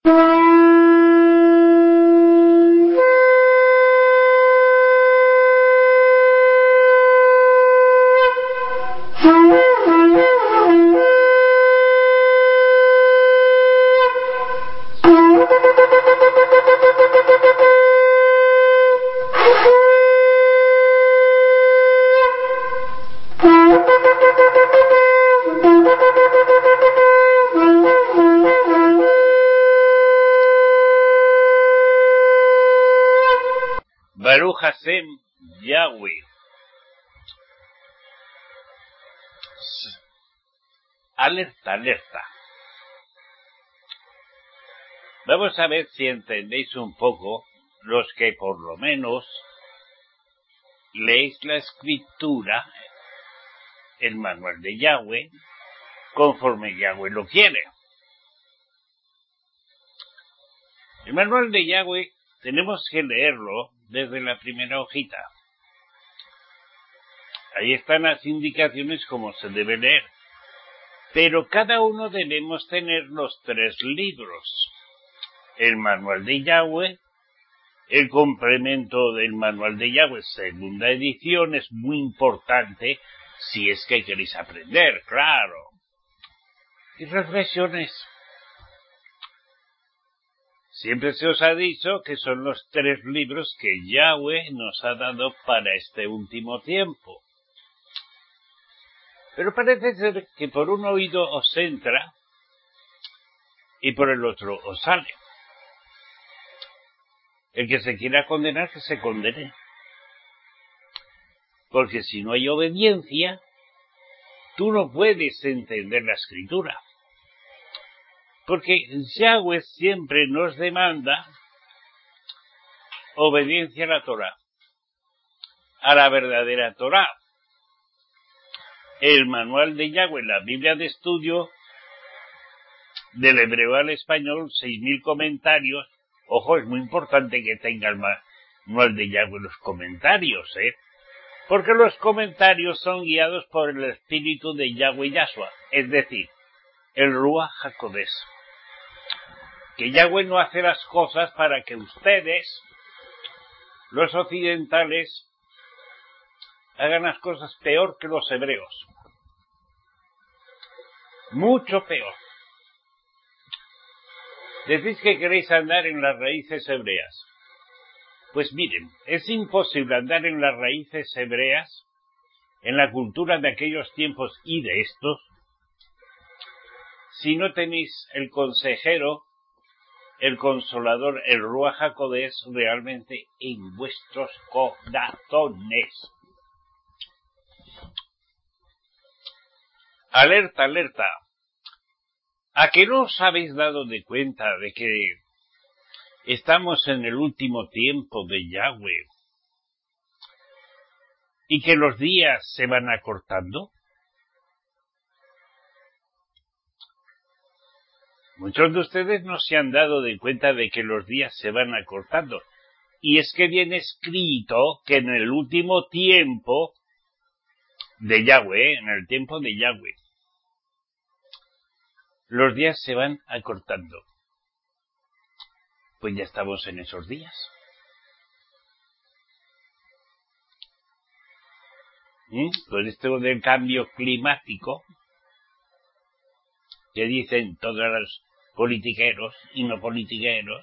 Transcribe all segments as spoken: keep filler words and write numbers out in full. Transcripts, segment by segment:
Baruch Hashem Yahweh. Alerta, alerta. Vamos a ver si entendéis un poco, los que por lo menos leéis la escritura, el manual de Yahweh, conforme Yahweh lo quiere. El manual de Yahweh tenemos que leerlo desde la primera hojita. Ahí están las indicaciones como se debe leer. Pero cada uno debemos tener los tres libros. El manual de Yahweh, el complemento del manual de Yahweh, segunda edición, es muy importante si es que queréis aprender, claro. Y reflexiones. Siempre se os ha dicho que son los tres libros que Yahweh nos ha dado para este último tiempo. Pero parece ser que por un oído os entra y por el otro os sale. El que se quiera condenar, que se condene. Porque si no hay obediencia, tú no puedes entender la escritura. Porque Yahweh siempre nos demanda obediencia a la Torá, a la verdadera Torá. El manual de Yahweh, la Biblia de estudio, del hebreo al español, seis mil comentarios. Ojo, es muy importante que tenga el manual de Yahweh los comentarios, ¿eh? Porque los comentarios son guiados por el espíritu de Yahweh Yahshua, es decir, el Ruach HaKodesh. Que Yahweh no hace las cosas para que ustedes, los occidentales, hagan las cosas peor que los hebreos. Mucho peor. Decís que queréis andar en las raíces hebreas. Pues miren, es imposible andar en las raíces hebreas, en la cultura de aquellos tiempos y de estos, si no tenéis el consejero, el consolador, el Ruach HaKodesh realmente en vuestros corazones. Alerta, alerta. ¿A que no os habéis dado de cuenta de que estamos en el último tiempo de Yahweh y que los días se van acortando? Muchos de ustedes no se han dado de cuenta de que los días se van acortando. Y es que viene escrito que en el último tiempo de Yahweh, en el tiempo de Yahweh, los días se van acortando. Pues ya estamos en esos días. ¿Mm? Con esto del cambio climático, que dicen todos los politiqueros y no politiqueros,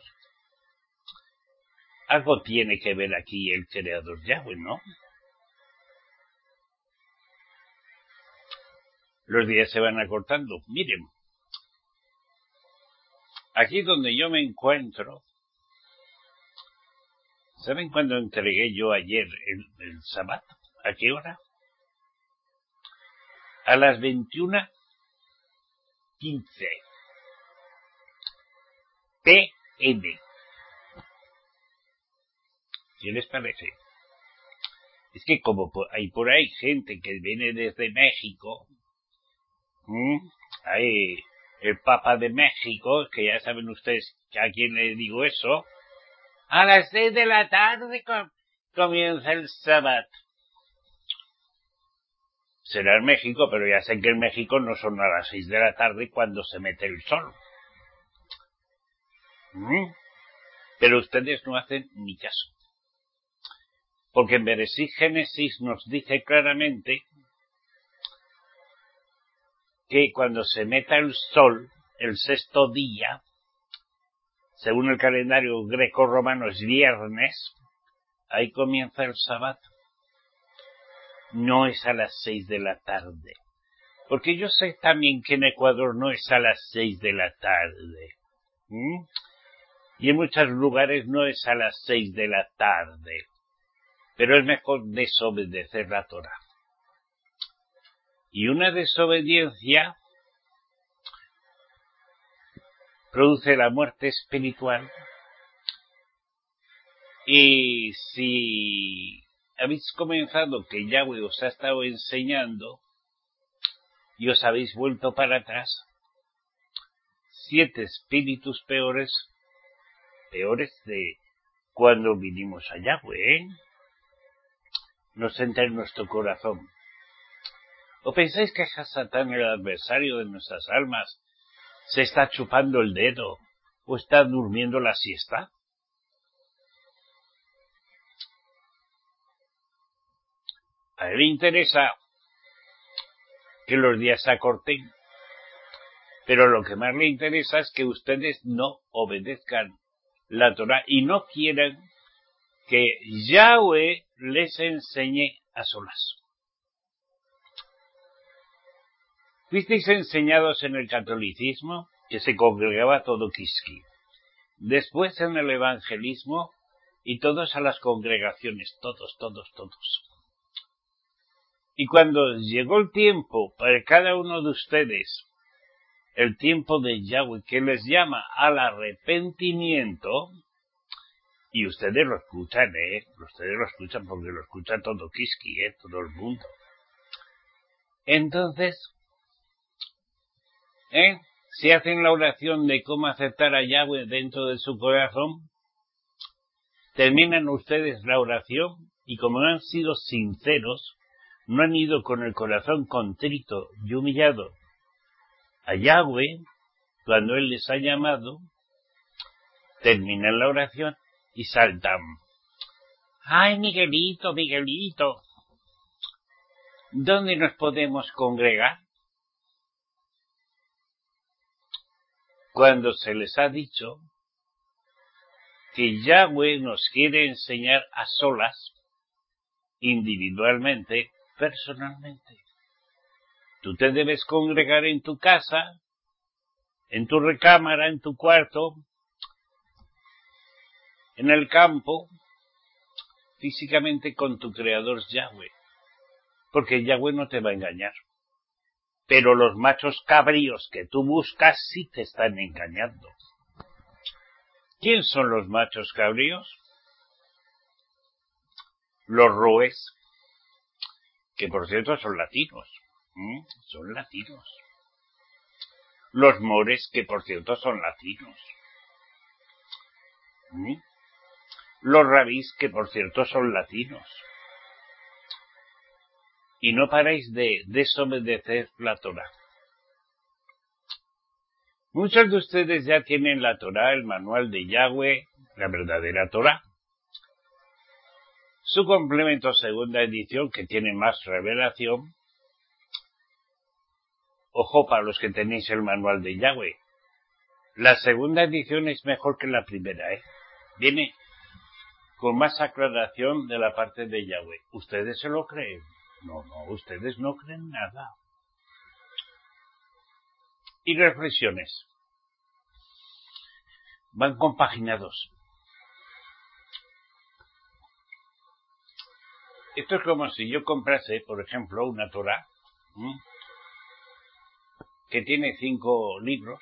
algo tiene que ver aquí el creador Yahweh, ¿no? Los días se van acortando. Miren, aquí donde yo me encuentro, ¿saben cuándo entregué yo ayer el, el Sabbat? ¿A qué hora? A las veintiuna quince P M. ¿Qué les parece? Es que como hay por ahí gente que viene desde México, ¿m? Hay el Papa de México, que ya saben ustedes a quién le digo eso, a las seis de la tarde com- comienza el Sabbat. Será en México, pero ya sé que en México no son a las seis de la tarde cuando se mete el sol. ¿Mm? Pero ustedes no hacen ni caso. Porque en Bereshit Génesis nos dice claramente que cuando se meta el sol, el sexto día, según el calendario greco-romano es viernes, ahí comienza el sábado. No es a las seis de la tarde. Porque yo sé también que en Ecuador no es a las seis de la tarde. ¿Mm? Y en muchos lugares no es a las seis de la tarde. Pero es mejor desobedecer la Torá. Y una desobediencia produce la muerte espiritual. Y si habéis comenzado que Yahweh os ha estado enseñando y os habéis vuelto para atrás, siete espíritus peores, peores de cuando vinimos a Yahweh, ¿eh? nos entra en nuestro corazón. ¿O pensáis que Satán, el adversario de nuestras almas, se está chupando el dedo o está durmiendo la siesta? A él le interesa que los días se acorten, pero lo que más le interesa es que ustedes no obedezcan la Torá y no quieran que Yahweh les enseñe a solas. Fuisteis enseñados en el catolicismo que se congregaba todo Quisqui, después en el evangelismo y todos a las congregaciones, todos, todos, todos. Y cuando llegó el tiempo para cada uno de ustedes, el tiempo de Yahweh que les llama al arrepentimiento, y ustedes lo escuchan, ¿eh? Ustedes lo escuchan porque lo escucha todo Quisqui, ¿eh? Todo el mundo. Entonces, ¿eh? si hacen la oración de cómo aceptar a Yahweh dentro de su corazón, terminan ustedes la oración y como no han sido sinceros, no han ido con el corazón contrito y humillado a Yahweh, cuando Él les ha llamado, terminan la oración y saltan. ¡Ay, Miguelito, Miguelito! ¿Dónde nos podemos congregar? Cuando se les ha dicho que Yahweh nos quiere enseñar a solas, individualmente, personalmente. Tú te debes congregar en tu casa, en tu recámara, en tu cuarto, en el campo, físicamente con tu creador Yahweh, porque Yahweh no te va a engañar. Pero los machos cabríos que tú buscas sí te están engañando. ¿Quién son los machos cabríos? Los roes, que por cierto son latinos, ¿Mm? son latinos. Los mores, que por cierto son latinos. ¿Mm? Los rabís, que por cierto son latinos. Y no paráis de desobedecer la Torá. Muchos de ustedes ya tienen la Torá, el manual de Yahweh, la verdadera Torá. Su complemento segunda edición, que tiene más revelación. Ojo para los que tenéis el manual de Yahweh. La segunda edición es mejor que la primera, ¿eh? Viene con más aclaración de la parte de Yahweh. ¿Ustedes se lo creen? No, no, ustedes no creen nada. Y reflexiones. Van compaginados. Esto es como si yo comprase, por ejemplo, una Torá, ¿m? que tiene cinco libros,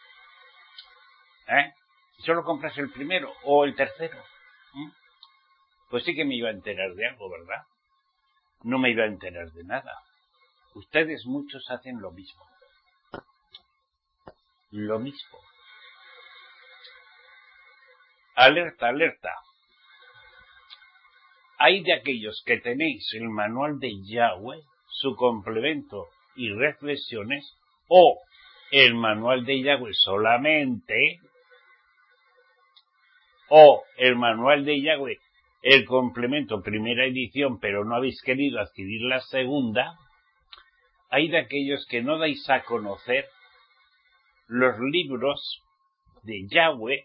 ¿eh? Y solo compras el primero o el tercero, ¿m? Pues sí que me iba a enterar de algo, ¿verdad? No me iba a enterar de nada. Ustedes muchos hacen lo mismo. Lo mismo. Alerta, alerta. Hay de aquellos que tenéis el manual de Yahweh, su complemento y reflexiones, o el manual de Yahweh solamente, o el manual de Yahweh, el complemento, primera edición, pero no habéis querido adquirir la segunda, hay de aquellos que no dais a conocer los libros de Yahweh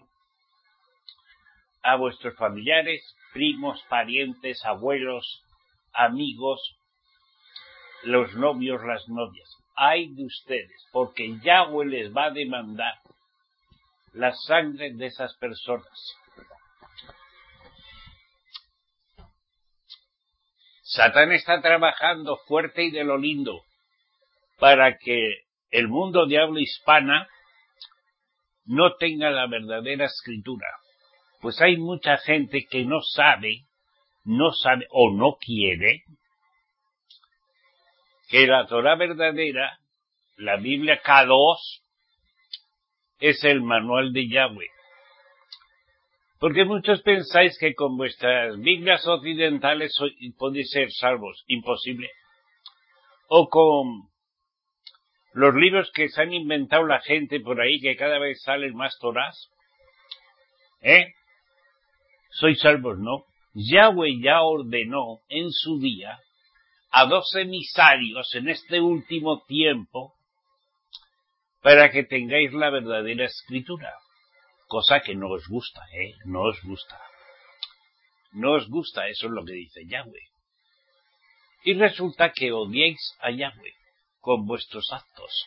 a vuestros familiares, primos, parientes, abuelos, amigos, los novios, las novias. Ay de ustedes, porque Yahweh les va a demandar la sangre de esas personas. Satán está trabajando fuerte y de lo lindo para que el mundo de habla hispana no tenga la verdadera escritura. Pues hay mucha gente que no sabe, no sabe o no quiere que la Torá verdadera, la Biblia Kadosh, es el manual de Yahweh. Porque muchos pensáis que con vuestras Biblias occidentales podéis ser salvos. Imposible. O con los libros que se han inventado la gente por ahí, que cada vez salen más Torás. ¿Eh? Sois salvos, ¿no? Yahweh ya ordenó en su día a dos emisarios en este último tiempo para que tengáis la verdadera escritura. Cosa que no os gusta, ¿eh? No os gusta. No os gusta, eso es lo que dice Yahweh. Y resulta que odiáis a Yahweh con vuestros actos.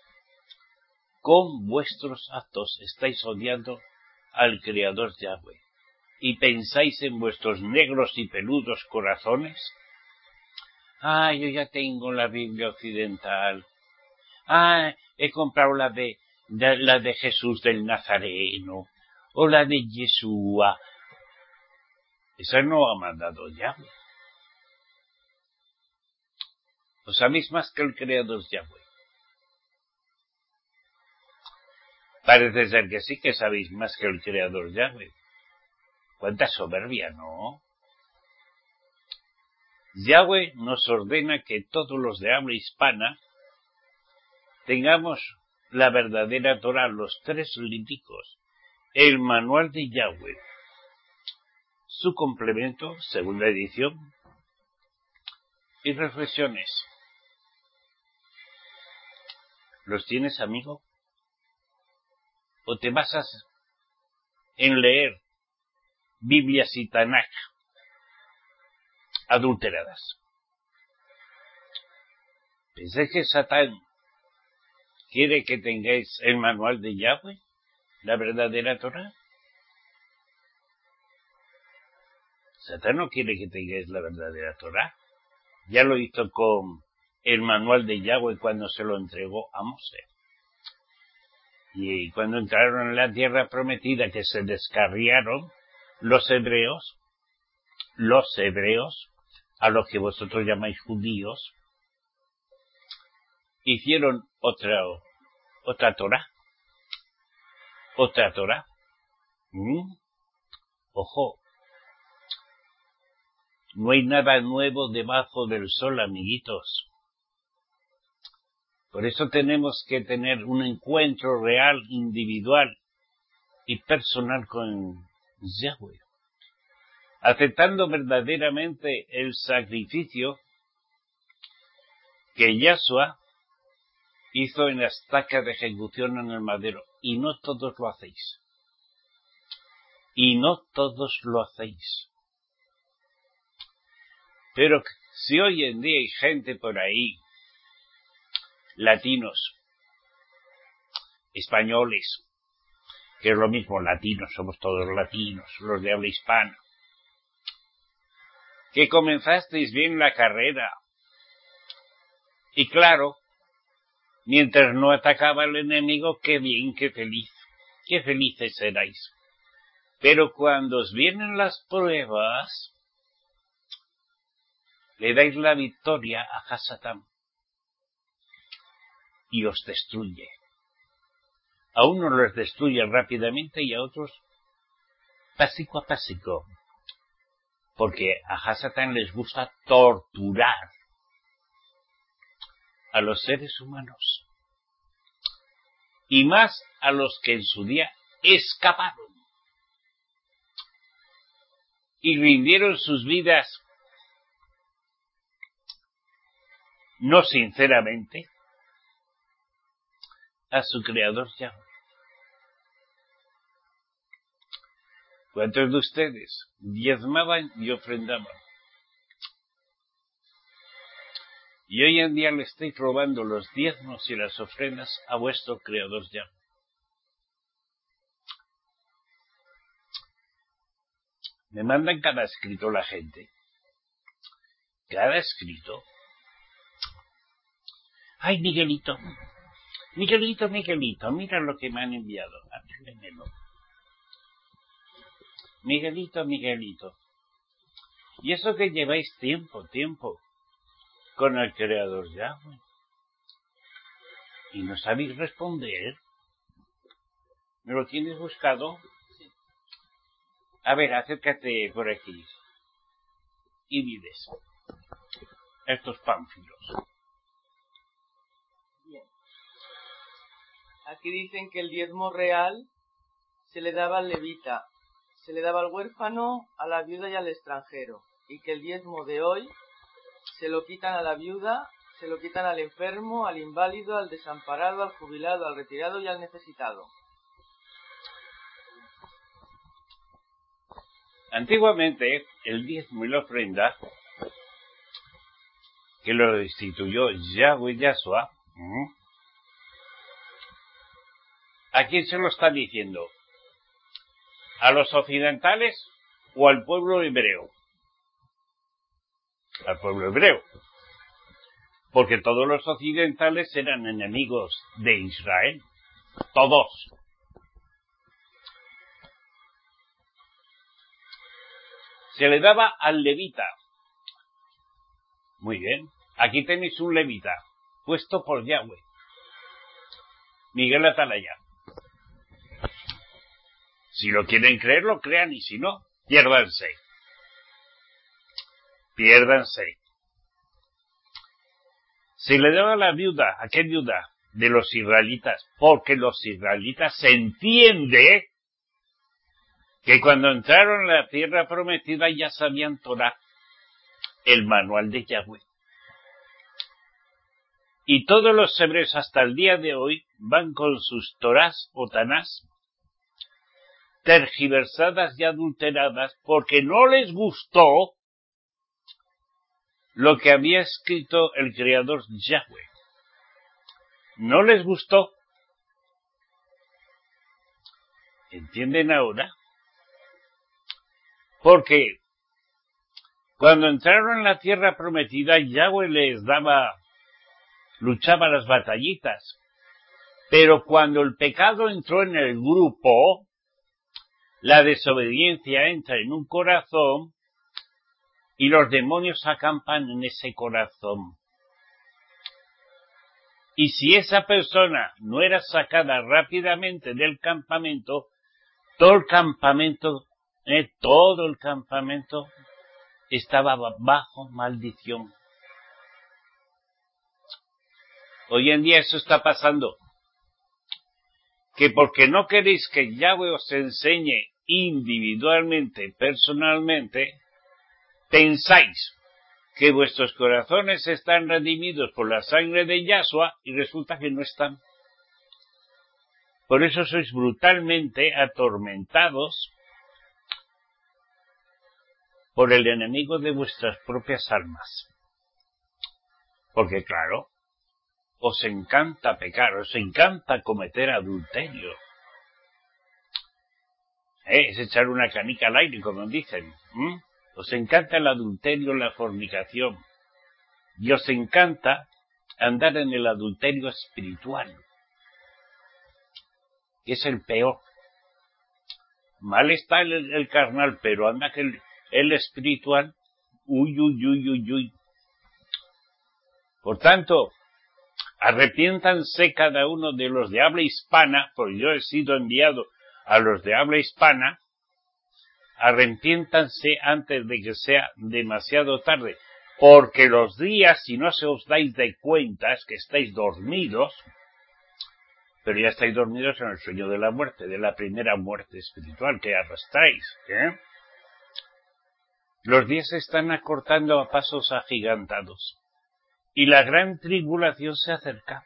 Con vuestros actos estáis odiando al Creador Yahweh. Y pensáis en vuestros negros y peludos corazones. Ah, yo ya tengo la Biblia occidental. Ah, he comprado la de, de la de Jesús del Nazareno. O la de Yeshua. Esa no ha mandado Yahweh. ¿Os sabéis más que el Creador Yahweh? Parece ser que sí que sabéis más que el Creador Yahweh. Cuánta soberbia, ¿no? Yahweh nos ordena que todos los de habla hispana tengamos la verdadera Torá, los tres líticos, el manual de Yahweh, su complemento, segunda edición, y reflexiones. ¿Los tienes, amigo? ¿O te basas en leer Biblias y Tanaj adulteradas? ¿Pensáis que Satán quiere que tengáis el manual de Yahweh, la verdadera Torá? Satán no quiere que tengáis la verdadera Torá. Ya lo hizo con el manual de Yahweh cuando se lo entregó a Mosé. Y cuando entraron en la tierra prometida, que se descarriaron los hebreos, los hebreos, a los que vosotros llamáis judíos, hicieron otra, otra Torá, otra Torá. ¿Mm? Ojo, no hay nada nuevo debajo del sol, amiguitos. Por eso tenemos que tener un encuentro real, individual y personal con Yahweh, aceptando verdaderamente el sacrificio que Yahshua hizo en la estaca de ejecución en el madero. Y no todos lo hacéis. Y no todos lo hacéis. Pero si hoy en día hay gente por ahí, latinos, españoles, que es lo mismo, latinos, somos todos latinos, los de habla hispana, que comenzasteis bien la carrera, y claro, mientras no atacaba el enemigo, qué bien, qué feliz, qué felices seráis. Pero cuando os vienen las pruebas, le dais la victoria a Hasatán y os destruye. A unos los destruye rápidamente y a otros pasico a pasico, porque a Hasatán les gusta torturar a los seres humanos, y más a los que en su día escaparon. y rindieron sus vidas no sinceramente a su creador Yahweh. ¿Cuántos de ustedes diezmaban y ofrendaban? Y hoy en día le estáis robando los diezmos y las ofrendas a vuestro creador Yahweh. Me mandan cada escrito la gente. Cada escrito. Ay, Miguelito. Miguelito, Miguelito, mira lo que me han enviado. Ábremelo. Miguelito, Miguelito. Y eso que lleváis tiempo, tiempo con el creador Yahweh. Y no sabéis responder. ¿Me lo tienes buscado? A ver, acércate por aquí. Y vives estos pánfilos. Bien. Aquí dicen que el diezmo real se le daba al levita, se le daba al huérfano, a la viuda y al extranjero. Y que el diezmo de hoy se lo quitan a la viuda, se lo quitan al enfermo, al inválido, al desamparado, al jubilado, al retirado y al necesitado. Antiguamente, el diezmo y la ofrenda, que lo instituyó Yahweh Yahshua, ¿a quién se lo está diciendo? ¿A los occidentales o al pueblo hebreo? Al pueblo hebreo. Porque todos los occidentales eran enemigos de Israel. Todos. Se le daba al levita. Muy bien. Aquí tenéis un levita, puesto por Yahweh. Miguel Atalaya. Si lo quieren creer, lo crean, y si no, piérdanse. Piérdanse. Se le daba a la viuda. ¿A qué viuda? De los israelitas. Porque los israelitas se entiende que cuando entraron a la tierra prometida ya sabían Torah, el manual de Yahweh. Y todos los hebreos hasta el día de hoy van con sus Torás o Tanás tergiversadas y adulteradas porque no les gustó lo que había escrito el creador Yahweh. No les gustó. ¿Entienden ahora? Porque cuando entraron en la tierra prometida, Yahweh les daba, luchaba las batallitas. Pero cuando el pecado entró en el grupo, la desobediencia entra en un corazón y los demonios acampan en ese corazón. Y si esa persona no era sacada rápidamente del campamento, todo el campamento, eh, todo el campamento estaba bajo maldición. Hoy en día eso está pasando. Que porque no queréis que Yahweh os enseñe individualmente, personalmente, pensáis que vuestros corazones están redimidos por la sangre de Yahshua y resulta que no están. Por eso sois brutalmente atormentados por el enemigo de vuestras propias almas. Porque claro, os encanta pecar, os encanta cometer adulterio. ¿Eh? Es echar una canica al aire, como dicen. ¿Mm? Os encanta el adulterio, la fornicación. Y os encanta andar en el adulterio espiritual, que es el peor. Mal está el, el carnal, pero anda que el, el espiritual, uy, uy, uy, uy, uy. Por tanto, arrepiéntanse cada uno de los de habla hispana, porque yo he sido enviado a los de habla hispana. Arrepiéntanse antes de que sea demasiado tarde, porque los días, si no se os dais de cuenta, es que estáis dormidos, pero ya estáis dormidos en el sueño de la muerte, de la primera muerte espiritual que arrastráis, ¿eh? Los días se están acortando a pasos agigantados y la gran tribulación se acerca.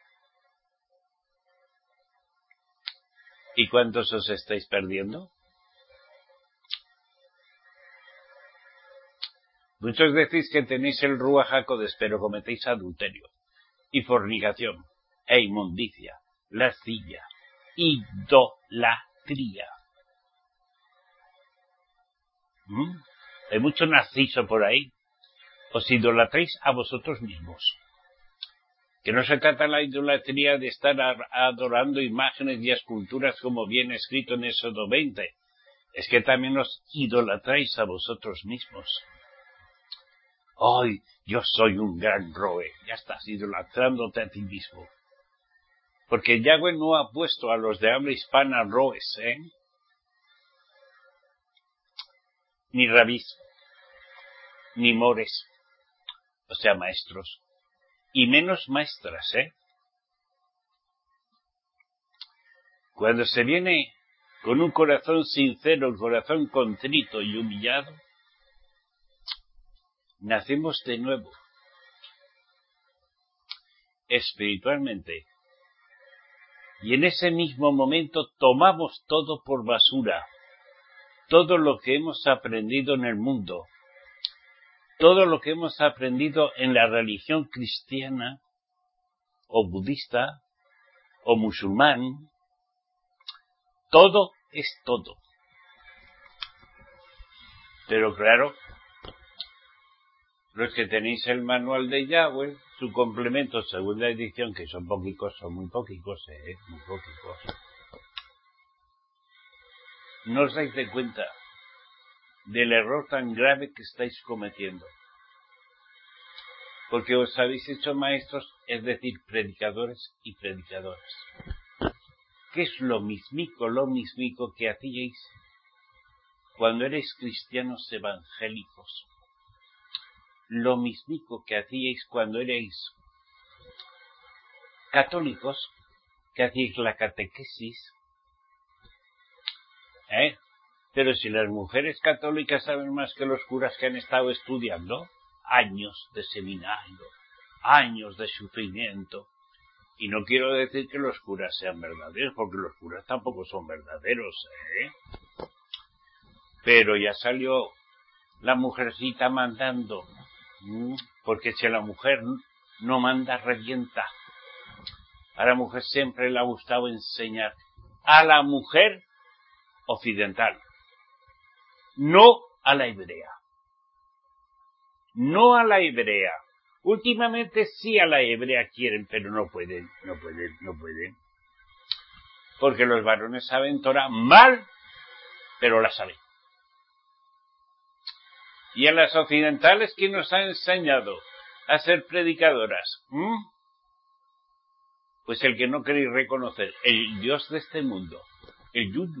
¿Y cuántos os estáis perdiendo? Muchos decís que tenéis el Ruach HaKodesh, pero cometéis adulterio y fornicación e inmundicia, lascivia, idolatría. ¿Mm? Hay mucho narciso por ahí. Os idolatréis a vosotros mismos. Que no se trata la idolatría de estar adorando imágenes y esculturas como viene escrito en Éxodo veinte. Es que también os idolatráis a vosotros mismos. ¡Ay, yo soy un gran roe! Ya estás idolatrándote a ti mismo. Porque Yahweh no ha puesto a los de habla hispana roes, ¿eh? Ni rabís, ni mores, o sea, maestros, y menos maestras, ¿eh? Cuando se viene con un corazón sincero, un corazón contrito y humillado, nacemos de nuevo, espiritualmente, y en ese mismo momento tomamos todo por basura, todo lo que hemos aprendido en el mundo, todo lo que hemos aprendido en la religión cristiana, o budista, o musulmán, todo es todo. Pero claro, los que tenéis el manual de Yahweh, su complemento, segunda edición, que son poquicos, son muy poquicos, eh, muy poquicos. No os dais de cuenta del error tan grave que estáis cometiendo. Porque os habéis hecho maestros, es decir, predicadores y predicadoras. ¿Qué es lo mismico, lo mismico que hacíais cuando erais cristianos evangélicos? Lo mismico que hacíais cuando erais católicos, que hacíais la catequesis, ¿eh? Pero si las mujeres católicas saben más que los curas que han estado estudiando, años de seminario, años de sufrimiento, y no quiero decir que los curas sean verdaderos, porque los curas tampoco son verdaderos, ¿eh? Pero ya salió la mujercita mandando, porque si la mujer no manda, revienta. A la mujer siempre le ha gustado enseñar, a la mujer occidental, no a la hebrea, no a la hebrea. Últimamente sí a la hebrea quieren, pero no pueden, no pueden, no pueden. Porque los varones saben Torah mal, pero la saben. Y a las occidentales, ¿quién nos ha enseñado a ser predicadoras? ¿Mm? Pues el que no queréis reconocer, el Dios de este mundo, el Yuyu,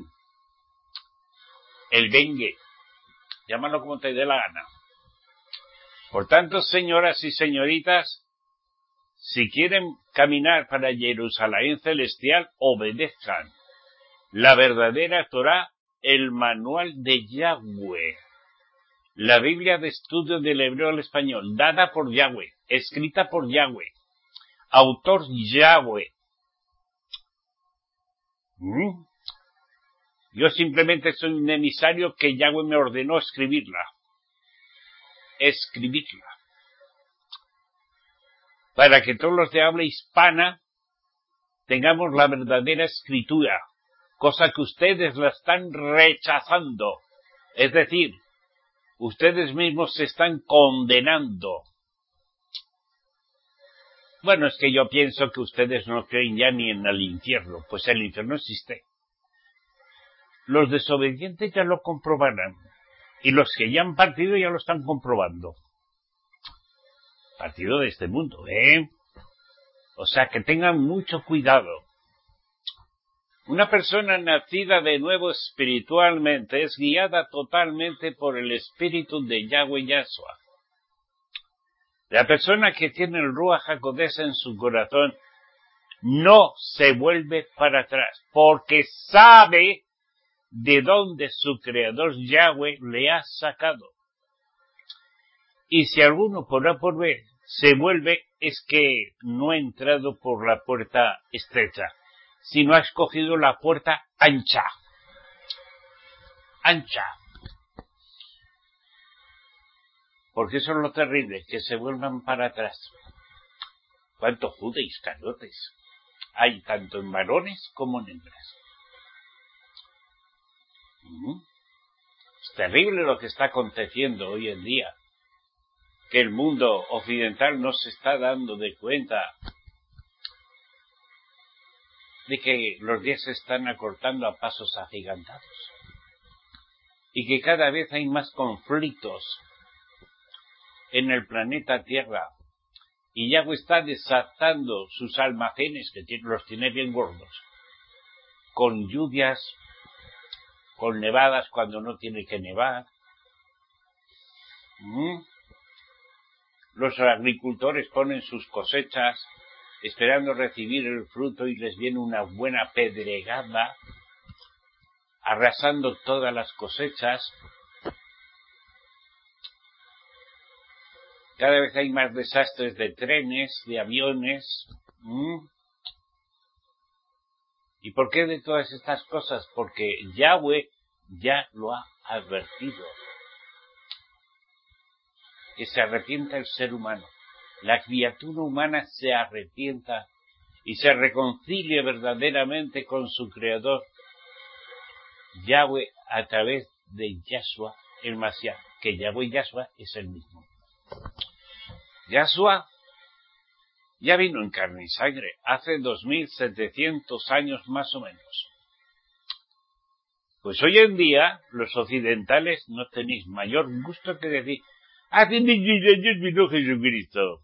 el Bengue, llámalo como te dé la gana. Por tanto, señoras y señoritas, si quieren caminar para Jerusalén celestial, obedezcan la verdadera Torah, el manual de Yahweh, la Biblia de estudio del hebreo al español, dada por Yahweh, escrita por Yahweh, autor Yahweh. ¿Mm? Yo simplemente soy un emisario que Yahweh me ordenó escribirla. Escribirla. Para que todos los de habla hispana tengamos la verdadera escritura, cosa que ustedes la están rechazando. Es decir, ustedes mismos se están condenando. Bueno, es que yo pienso que ustedes no creen ya ni en el infierno, pues el infierno existe. Los desobedientes ya lo comprobarán, y los que ya han partido ya lo están comprobando. Partido de este mundo, ¿eh? O sea, que tengan mucho cuidado. Una persona nacida de nuevo espiritualmente es guiada totalmente por el espíritu de Yahweh Yahshua. La persona que tiene el Ruach HaKodesh en su corazón no se vuelve para atrás, porque sabe de dónde su creador Yahweh le ha sacado. Y si alguno por A por B se vuelve, es que no ha entrado por la puerta estrecha, sino ha escogido la puerta ancha. Ancha. Porque eso es lo terrible, que se vuelvan para atrás. ¿Cuántos Judas Iscariotes hay tanto en varones como en hembras? ¿Mm? Es terrible lo que está aconteciendo hoy en día, que el mundo occidental no se está dando de cuenta de que los días se están acortando a pasos agigantados y que cada vez hay más conflictos en el planeta Tierra, y Yahweh está desatando sus almacenes, que los tiene bien gordos, con lluvias, con nevadas cuando no tiene que nevar. ¿Mm? Los agricultores ponen sus cosechas esperando recibir el fruto y les viene una buena pedregada, arrasando todas las cosechas. Cada vez hay más desastres de trenes, de aviones. ¿Mm? ¿Y por qué de todas estas cosas? Porque Yahweh ya lo ha advertido. Que se arrepienta el ser humano, la criatura humana se arrepienta y se reconcilie verdaderamente con su Creador, Yahweh, a través de Yahshua el Mashiach, que Yahweh y Yahshua es el mismo. Yahshua ya vino en carne y sangre hace dos mil setecientos años más o menos. Pues hoy en día los occidentales no tenéis mayor gusto que decir: hace mil años vino Jesucristo.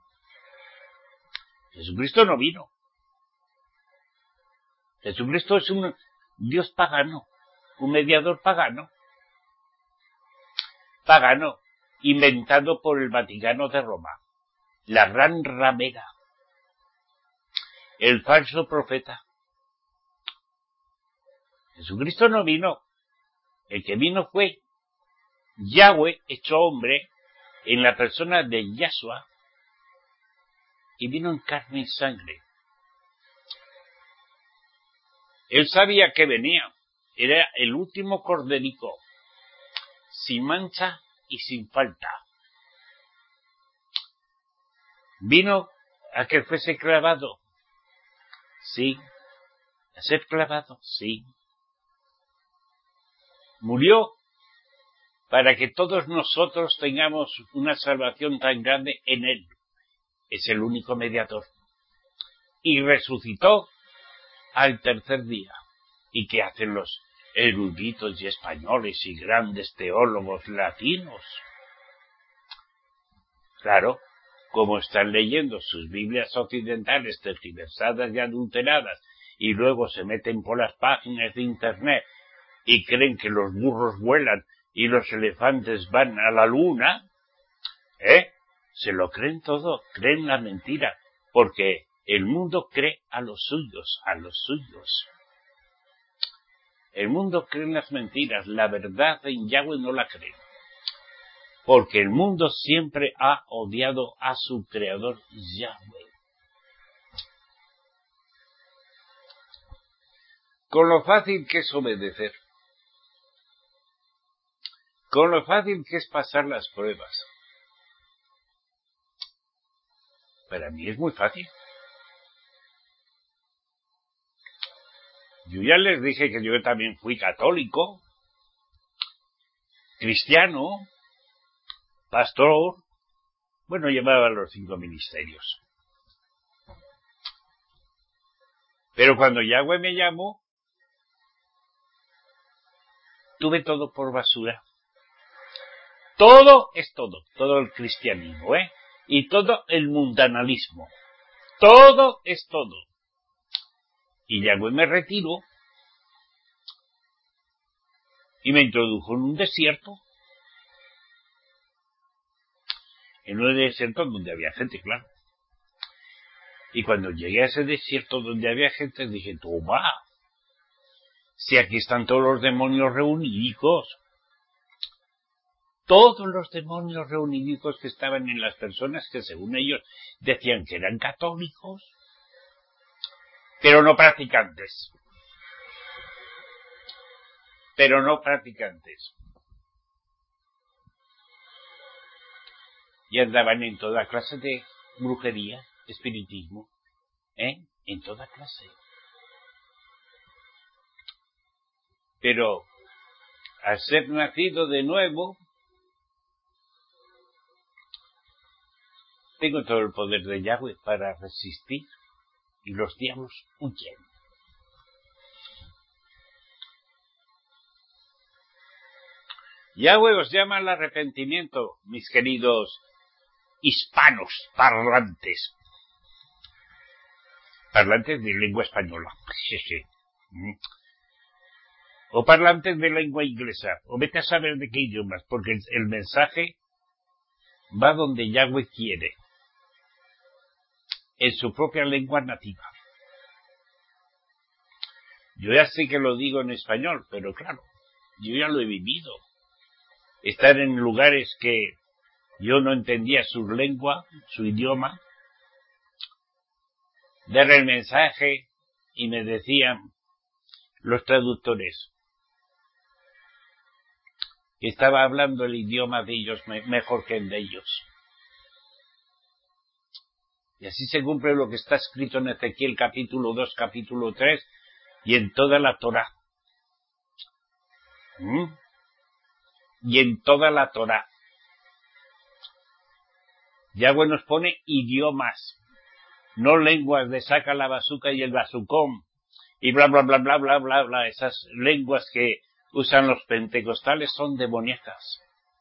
Jesucristo no vino. Jesucristo es un Dios pagano, un mediador pagano. Pagano, inventado por el Vaticano de Roma. La gran ramera. El falso profeta. Jesucristo no vino. El que vino fue Yahweh hecho hombre en la persona de Yahshua, y vino en carne y sangre. Él sabía que venía. Era el último corderico, sin mancha y sin falta. Vino a que fuese clavado. Sí. A ser clavado. Sí. Murió para que todos nosotros tengamos una salvación tan grande en Él. Es el único mediador. Y resucitó al tercer día. ¿Y qué hacen los eruditos y españoles y grandes teólogos latinos? Claro, como están leyendo sus Biblias occidentales tergiversadas y adulteradas, y luego se meten por las páginas de Internet y creen que los burros vuelan y los elefantes van a la luna, ¿eh? Se lo creen todo, creen la mentira, porque el mundo cree a los suyos, a los suyos. El mundo cree en las mentiras, la verdad en Yahweh no la cree. Porque el mundo siempre ha odiado a su creador Yahweh. Con lo fácil que es obedecer. Con lo fácil que es pasar las pruebas. Para mí es muy fácil. Yo ya les dije que yo también fui católico, cristiano, pastor, bueno, llevaba los cinco ministerios. Pero cuando Yahweh me llamó, tuve todo por basura. Todo es todo, todo el cristianismo, ¿eh? Y todo el mundanalismo. Todo es todo. Y Yahweh me retiró y me introdujo en un desierto. En un desierto donde había gente, claro. Y cuando llegué a ese desierto donde había gente, dije, toma, si aquí están todos los demonios reunidos. todos los demonios reunidos que estaban en las personas que según ellos decían que eran católicos, pero no practicantes. Pero no practicantes. Y andaban en toda clase de brujería, espiritismo, ¿eh? En toda clase. Pero al ser nacido de nuevo, tengo todo el poder de Yahweh para resistir y los diablos huyen. Yahweh os llama al arrepentimiento, mis queridos hispanos parlantes. Parlantes de lengua española. Sí, sí. O parlantes de lengua inglesa. O vete a saber de qué idiomas, porque el, el mensaje va donde Yahweh quiere. En su propia lengua nativa. Yo ya sé que lo digo en español, pero claro, yo ya lo he vivido. Estar en lugares que yo no entendía su lengua, su idioma, dar el mensaje y me decían los traductores que estaba hablando el idioma de ellos mejor que el de ellos. Y así se cumple lo que está escrito en Ezequiel capítulo dos, capítulo tres y en toda la Torá. ¿Mm? Y en toda la Torá. Yahweh nos pone idiomas, no lenguas de saca la bazuca y el bazucón y bla bla bla bla bla bla bla. Esas lenguas que usan los pentecostales son demoníacas.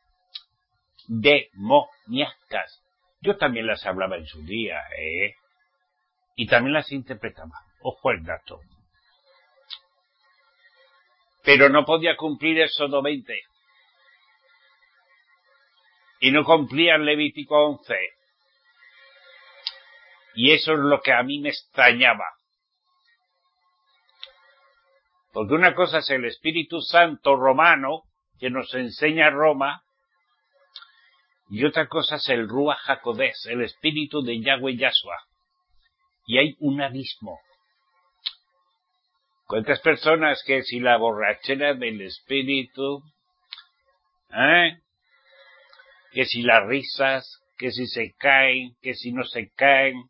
Demoníacas. Yo también las hablaba en su día, ¿eh? Y también las interpretaba. Ojo el dato. Pero no podía cumplir Éxodo veinte. Y no cumplía el Levítico once. Y eso es lo que a mí me extrañaba. Porque una cosa es el Espíritu Santo romano, que nos enseña Roma, y otra cosa es el Ruach HaKodesh, el Espíritu de Yahweh Yahshua. Y hay un abismo. ¿Cuántas personas que si la borrachera del Espíritu, ¿eh? Que si las risas, que si se caen, que si no se caen,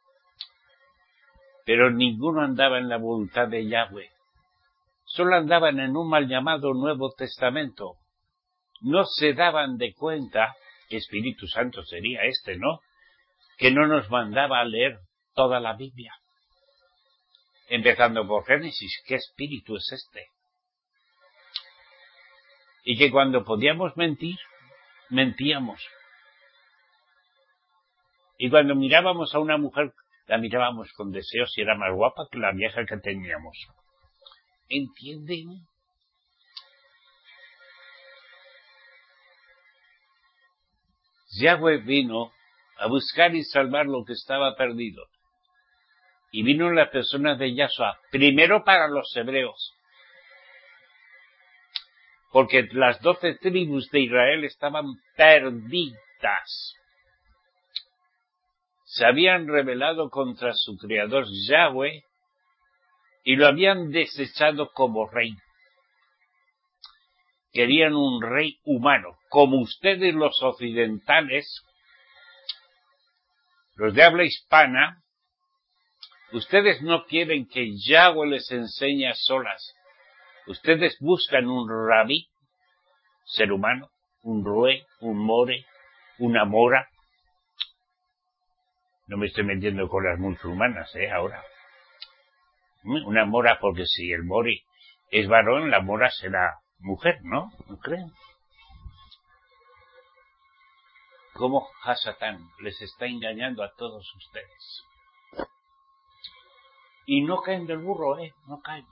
pero ninguno andaba en la voluntad de Yahweh. Solo andaban en un mal llamado Nuevo Testamento. No se daban de cuenta, que Espíritu Santo sería este, ¿no? Que no nos mandaba a leer toda la Biblia. Empezando por Génesis, ¿qué espíritu es este? Y que cuando podíamos mentir, mentíamos. Y cuando mirábamos a una mujer, la mirábamos con deseos si era más guapa que la vieja que teníamos. ¿Entienden? Yahweh vino a buscar y salvar lo que estaba perdido. Y vino en la persona de Yahshua, primero para los hebreos. Porque las doce tribus de Israel estaban perdidas. Se habían rebelado contra su creador Yahweh y lo habían desechado como rey. Querían un rey humano, como ustedes los occidentales, los de habla hispana. Ustedes no quieren que Yahweh les enseñe a solas. Ustedes buscan un rabí, ser humano, un roé, un more, una mora. No me estoy metiendo con las musulmanas, ¿eh? Ahora. Una mora, porque si el more es varón, la mora será mujer, ¿no? ¿No creen? ¿Cómo Hasatán les está engañando a todos ustedes? Y no caen del burro, ¿eh? No caen.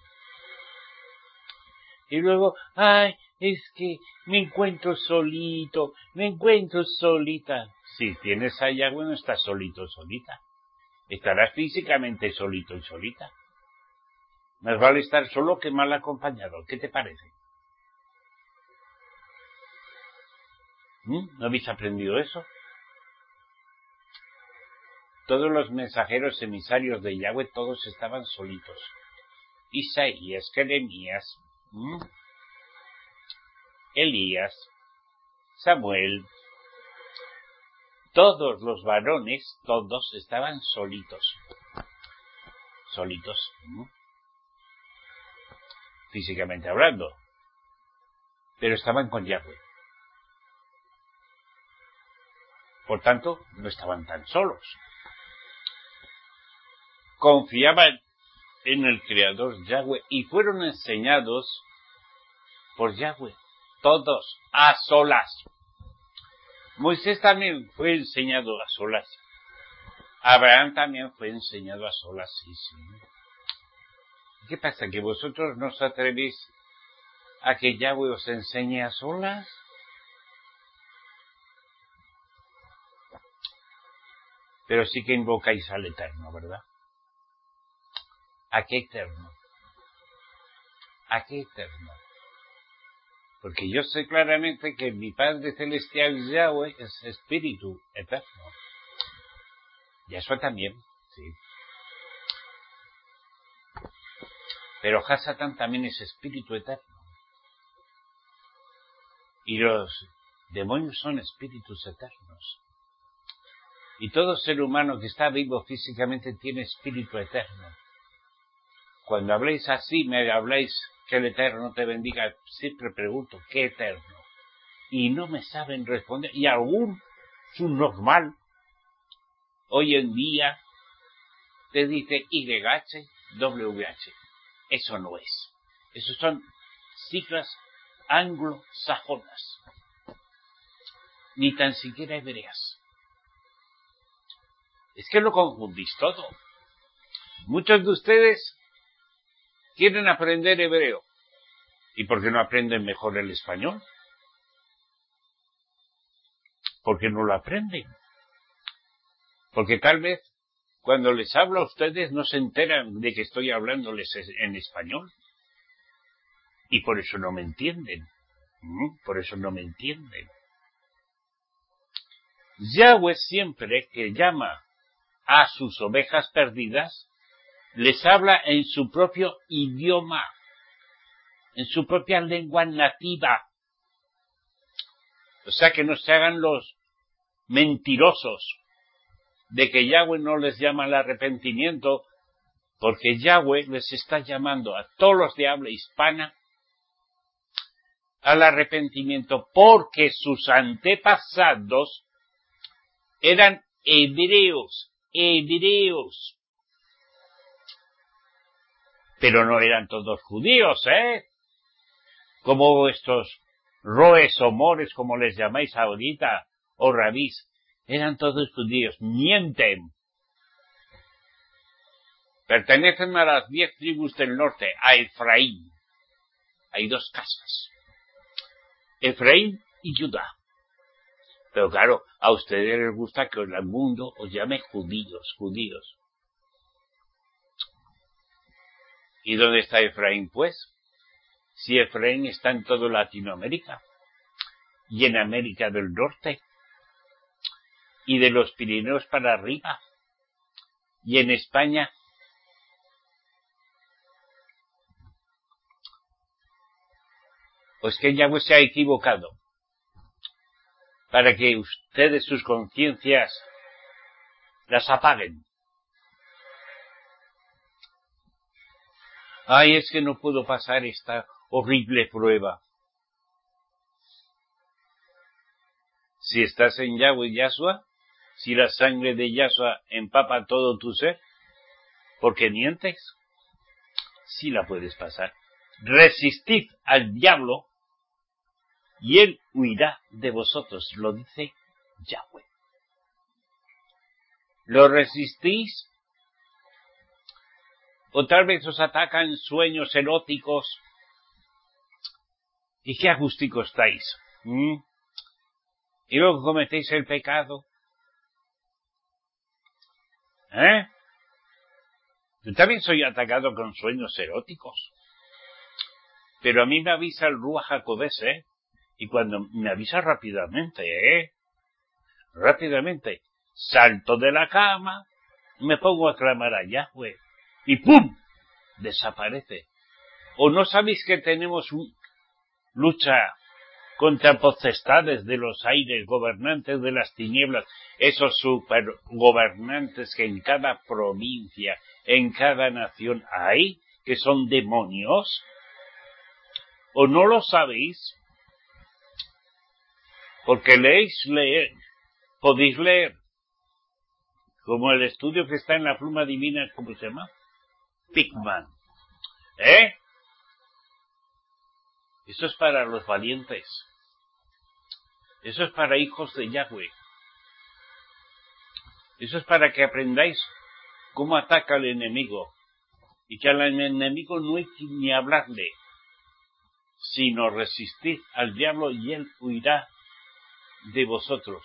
Y luego, ay, es que me encuentro solito, me encuentro solita. Si tienes a Yahweh, no estás solito, solita. Estarás físicamente solito y solita. Más vale estar solo que mal acompañado. ¿Qué te parece? ¿Mm? ¿No habéis aprendido eso? Todos los mensajeros emisarios de Yahweh, todos estaban solitos. Isaías, Jeremías, ¿Mm? Elías, Samuel, todos los varones, todos estaban solitos. Solitos, ¿Mm? físicamente hablando, pero estaban con Yahweh. Por tanto, no estaban tan solos. Confiaban en el Creador Yahweh y fueron enseñados por Yahweh, todos a solas. Moisés también fue enseñado a solas. Abraham también fue enseñado a solas, sí, sí. ¿Qué pasa? ¿Que vosotros no os atrevéis a que Yahweh os enseñe a solas? Pero sí que invocáis al Eterno, ¿verdad? ¿A qué Eterno? ¿A qué Eterno? Porque yo sé claramente que mi Padre Celestial Yahweh es Espíritu Eterno. Y eso también, sí. Pero Hasatán también es Espíritu Eterno. Y los demonios son espíritus eternos. Y todo ser humano que está vivo físicamente tiene espíritu eterno. Cuando habléis así, me habláis que el Eterno te bendiga, siempre pregunto, ¿qué Eterno? Y no me saben responder. Y algún subnormal hoy en día te dice Y H W H. Eso no es. Eso son siglas anglosajonas. Ni tan siquiera hebreas. Es que lo confundís todo. Muchos de ustedes quieren aprender hebreo. ¿Y por qué no aprenden mejor el español? ¿Por qué no lo aprenden? Porque tal vez cuando les hablo a ustedes no se enteran de que estoy hablándoles en español. Y por eso no me entienden. Por eso no me entienden. Yahweh siempre que llama a sus ovejas perdidas, les habla en su propio idioma, en su propia lengua nativa. O sea que no se hagan los mentirosos de que Yahweh no les llama al arrepentimiento, porque Yahweh les está llamando a todos los de habla hispana al arrepentimiento, porque sus antepasados eran hebreos, hebreos. Pero no eran todos judíos, ¿eh? Como estos roes o mores, como les llamáis ahorita, o rabís, eran todos judíos. Mienten. Pertenecen a las diez tribus del norte, a Efraín. Hay dos casas, Efraín y Judá. Pero claro, a ustedes les gusta que el mundo os llame judíos, judíos. ¿Y dónde está Efraín, pues? Si Efraín está en toda Latinoamérica y en América del Norte y de los Pirineos para arriba y en España. Pues que Yahweh se ha equivocado para que ustedes sus conciencias las apaguen. Ay, es que no puedo pasar esta horrible prueba. Si estás en Yahweh y Yahshua, si la sangre de Yahshua empapa todo tu ser, ¿por qué mientes? Sí la puedes pasar. Resistid al diablo y él huirá de vosotros, lo dice Yahweh. ¿Lo resistís? O tal vez os atacan sueños eróticos. ¿Y qué ajustico estáis? ¿Mm? Y luego cometéis el pecado. ¿Eh? Yo también soy atacado con sueños eróticos. Pero a mí me avisa el Ruach HaKodesh, ¿eh? Y cuando me avisa rápidamente, ¿eh? Rápidamente, salto de la cama, me pongo a clamar a Yahweh, y ¡pum!, desaparece. ¿O no sabéis que tenemos una lucha contra potestades de los aires, gobernantes de las tinieblas, esos supergobernantes que en cada provincia, en cada nación hay, que son demonios? ¿O no lo sabéis? Porque leéis, leer, podéis leer, como el estudio que está en la pluma divina, ¿cómo se llama? Pickman. ¿Eh? Eso es para los valientes. Eso es para hijos de Yahweh. Eso es para que aprendáis cómo ataca al enemigo. Y que al enemigo no hay que ni hablarle, sino resistid al diablo y él huirá de vosotros.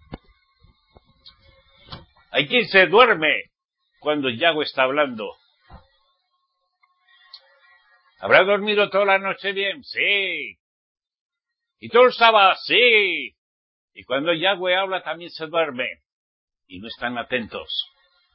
Hay quien se duerme cuando Yahweh está hablando. ¿Habrá dormido toda la noche bien? Sí. ¿Y todo el sábado? Sí. Y cuando Yahweh habla también se duerme. Y no están atentos.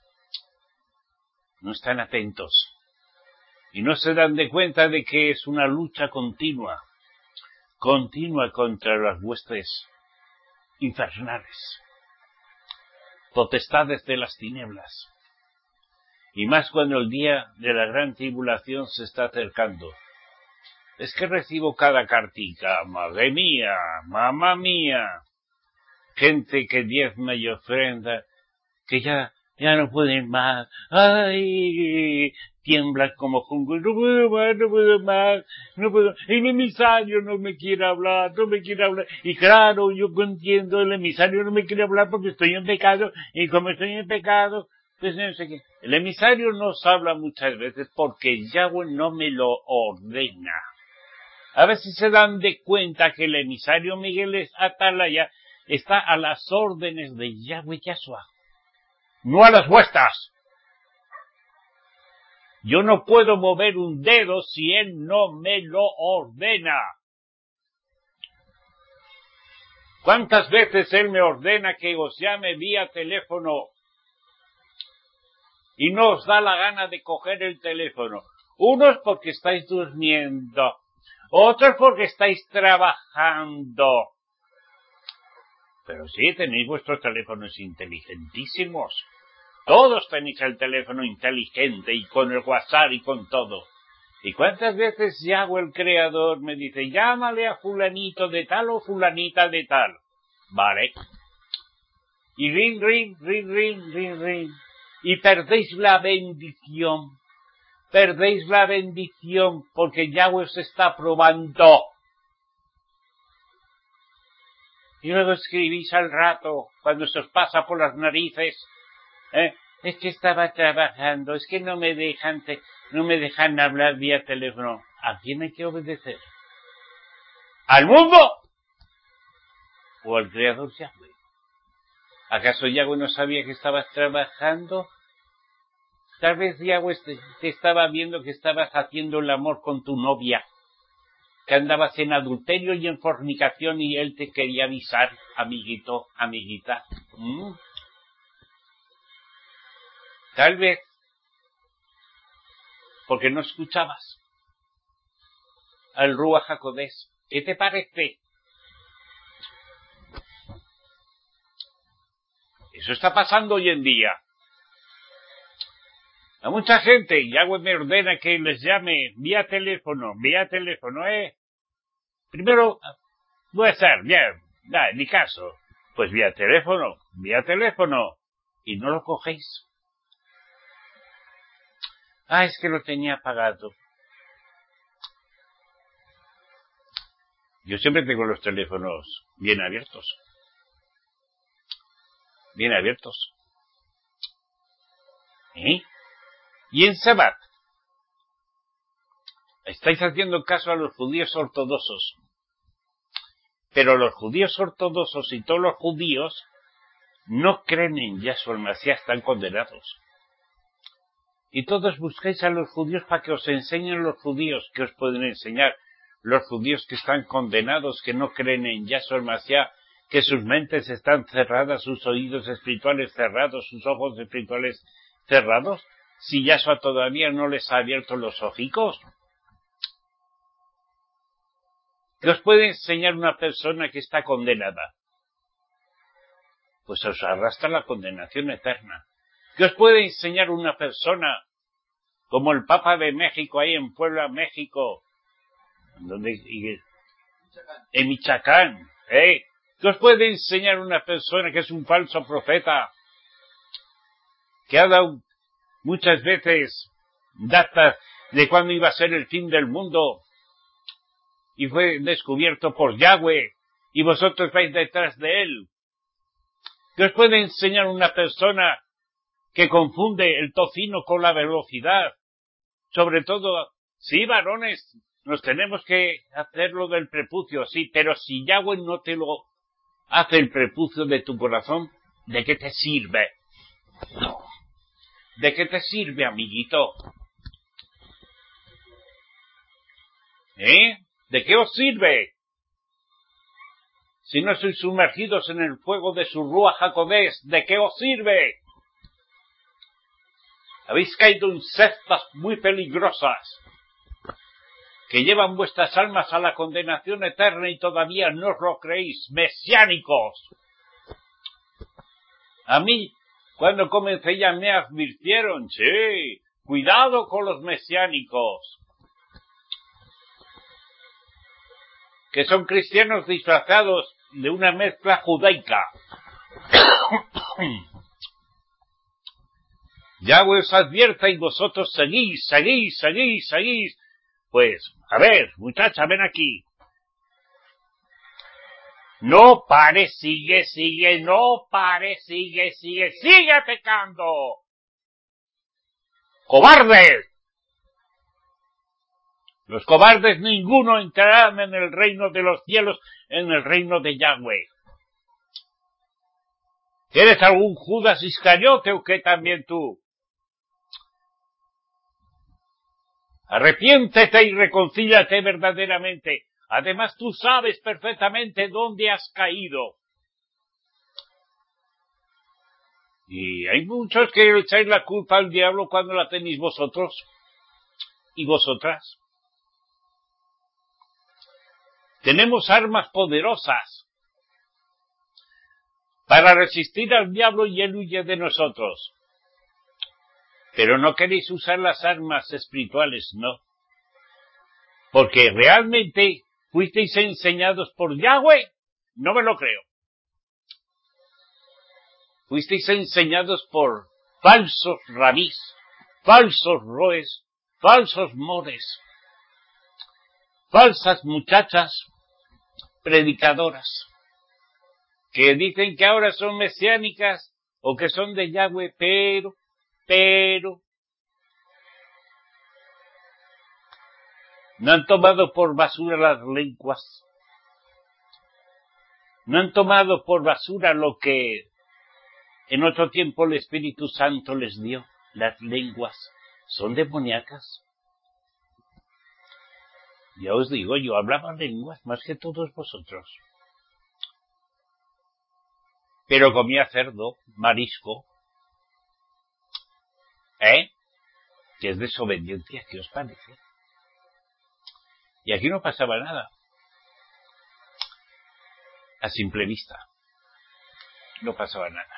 No están atentos. Y no se dan de cuenta de que es una lucha continua. Continua contra las huestes infernales. Potestades de las tinieblas. Y más cuando el día de la gran tribulación se está acercando. Es que recibo cada cartica, madre mía, mamá mía. Gente que diezma y ofrenda, que ya, ya no pueden más. Ay, tiemblan como jungos, no puedo más, no puedo más, no puedo. El emisario no me quiere hablar, no me quiere hablar. Y claro, yo entiendo, el emisario no me quiere hablar porque estoy en pecado, y como estoy en pecado, pues no sé qué. El emisario nos habla muchas veces porque Yahweh no me lo ordena. A ver si se dan de cuenta que el emisario Miguel es Atalaya, está a las órdenes de Yahweh Yahshua, no a las vuestras. Yo no puedo mover un dedo si él no me lo ordena. ¿Cuántas veces él me ordena que os llame vía teléfono y no os da la gana de coger el teléfono? Unos porque estáis durmiendo, otros porque estáis trabajando. Pero sí, tenéis vuestros teléfonos inteligentísimos. Todos tenéis el teléfono inteligente y con el WhatsApp y con todo. ¿Y cuántas veces Yahweh el Creador me dice, llámale a fulanito de tal o fulanita de tal? Vale. Y ring, ring, ring, ring, ring, ring. Y perdéis la bendición. Perdéis la bendición porque Yahweh os está probando. Y luego escribís al rato, cuando se os pasa por las narices, ¿eh? Es que estaba trabajando, es que no me dejan, te, no me dejan hablar vía teléfono. ¿A quién hay que obedecer? ¿Al mundo? ¿O al Creador Yahweh? ¿Acaso Yahweh no sabía que estabas trabajando? Tal vez Yahweh te, te estaba viendo que estabas haciendo el amor con tu novia, que andabas en adulterio y en fornicación y él te quería avisar, amiguito, amiguita. ¿Mm? Tal vez porque no escuchabas al Ruach HaKodesh. ¿Qué te parece? Eso está pasando hoy en día. A mucha gente, Yahweh me ordena que les llame vía teléfono, vía teléfono, ¿eh? Primero, voy a estar, bien, da, en mi caso, pues vía teléfono, vía teléfono, y no lo cogéis. Ah, es que lo tenía apagado. Yo siempre tengo los teléfonos bien abiertos. Bien abiertos. ¿Eh? Y en Shabbat, estáis haciendo caso a los judíos ortodoxos. Pero los judíos ortodoxos y todos los judíos no creen en Yahshua el Mashiach, están condenados. Y todos buscáis a los judíos para que os enseñen los judíos. ¿Qué os pueden enseñar? los judíos que están condenados, que no creen en Yahshua Mashiach, que sus mentes están cerradas, sus oídos espirituales cerrados, sus ojos espirituales cerrados, si Yahshua todavía no les ha abierto los ojicos? ¿Qué os puede enseñar una persona que está condenada? Pues os arrastra la condenación eterna. ¿Qué os puede enseñar una persona como el Papa de México, ahí en Puebla, México, donde, y, en Michoacán, ¿eh? ¿Qué os puede enseñar una persona que es un falso profeta, que ha dado muchas veces datas de cuándo iba a ser el fin del mundo, y fue descubierto por Yahweh, y vosotros vais detrás de él? ¿Qué os puede enseñar una persona que confunde el tocino con la velocidad? Sobre todo, sí, varones, nos tenemos que hacer lo del prepucio, sí, pero si Yahweh no te lo hace el prepucio de tu corazón, ¿de qué te sirve? ¿De qué te sirve, amiguito? ¿Eh? ¿De qué os sirve? Si no sois sumergidos en el fuego de su Ruach HaKodesh, ¿de qué os sirve? Habéis caído en sectas muy peligrosas que llevan vuestras almas a la condenación eterna y todavía no os lo creéis, mesiánicos. A mí, cuando comencé ya me advirtieron, sí, cuidado con los mesiánicos, que son cristianos disfrazados de una mezcla judaica. Yahweh os advierta y vosotros seguís, seguís, seguís, seguís. Pues, a ver, muchacha, ven aquí. No pare, sigue, sigue, no pare, sigue, sigue, sigue pecando. ¡Cobardes! Los cobardes ninguno entrarán en el reino de los cielos, en el reino de Yahweh. ¿Eres algún Judas Iscariote o qué también tú? Arrepiéntete y reconcíliate verdaderamente. Además, tú sabes perfectamente dónde has caído. Y hay muchos que le echáis la culpa al diablo cuando la tenéis vosotros y vosotras. Tenemos armas poderosas para resistir al diablo y él huye de nosotros. Pero no queréis usar las armas espirituales, ¿no? Porque realmente fuisteis enseñados por Yahweh, no me lo creo. Fuisteis enseñados por falsos rabís, falsos roes, falsos mores, falsas muchachas predicadoras, que dicen que ahora son mesiánicas o que son de Yahweh, pero, pero, no han tomado por basura las lenguas, no han tomado por basura lo que en otro tiempo el Espíritu Santo les dio, las lenguas, son demoníacas. Ya os digo, yo hablaba lenguas más que todos vosotros. Pero comía cerdo, marisco. ¿Eh? Que es desobediencia, ¿qué os parece? Y aquí no pasaba nada. A simple vista. No pasaba nada.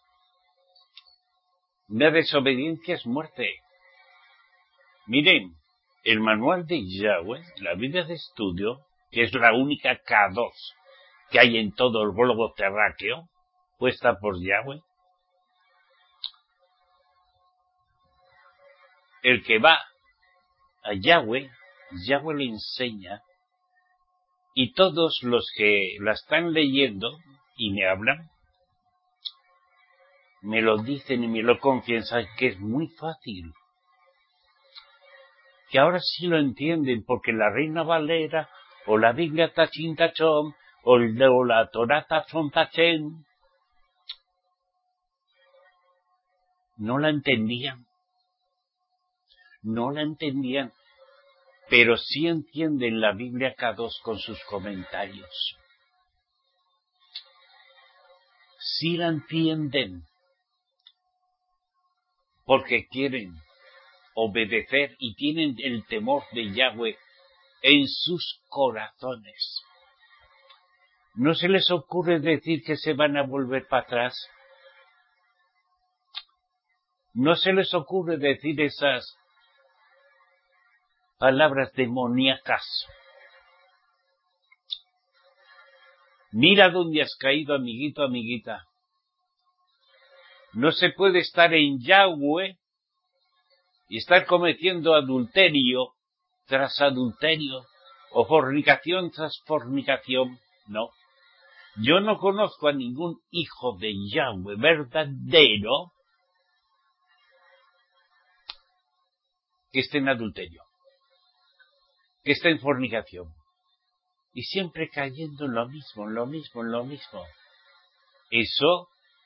Una desobediencia es muerte. Miren, el manual de Yahweh, la Biblia de estudio, que es la única K dos que hay en todo el globo terráqueo, puesta por Yahweh. El que va a Yahweh, Yahweh le enseña, y todos los que la están leyendo y me hablan, me lo dicen y me lo confiesan que es muy fácil. Que ahora sí lo entienden, porque la Reina Valera, o la Biblia Tachín Tachón, o, o la Torah Tachón Tachén, no la entendían. No la entendían. pero sí entienden la Biblia K dos con sus comentarios. Sí la entienden, porque quieren obedecer y tienen el temor de Yahweh en sus corazones. ¿No se les ocurre decir que se van a volver para atrás? ¿No se les ocurre decir esas palabras demoníacas? Mira dónde has caído, amiguito, amiguita. No se puede estar en Yahweh y estar cometiendo adulterio tras adulterio o fornicación tras fornicación. No. Yo no conozco a ningún hijo de Yahweh verdadero que esté en adulterio, que esté en fornicación. Y siempre cayendo en lo mismo, en lo mismo, en lo mismo. Eso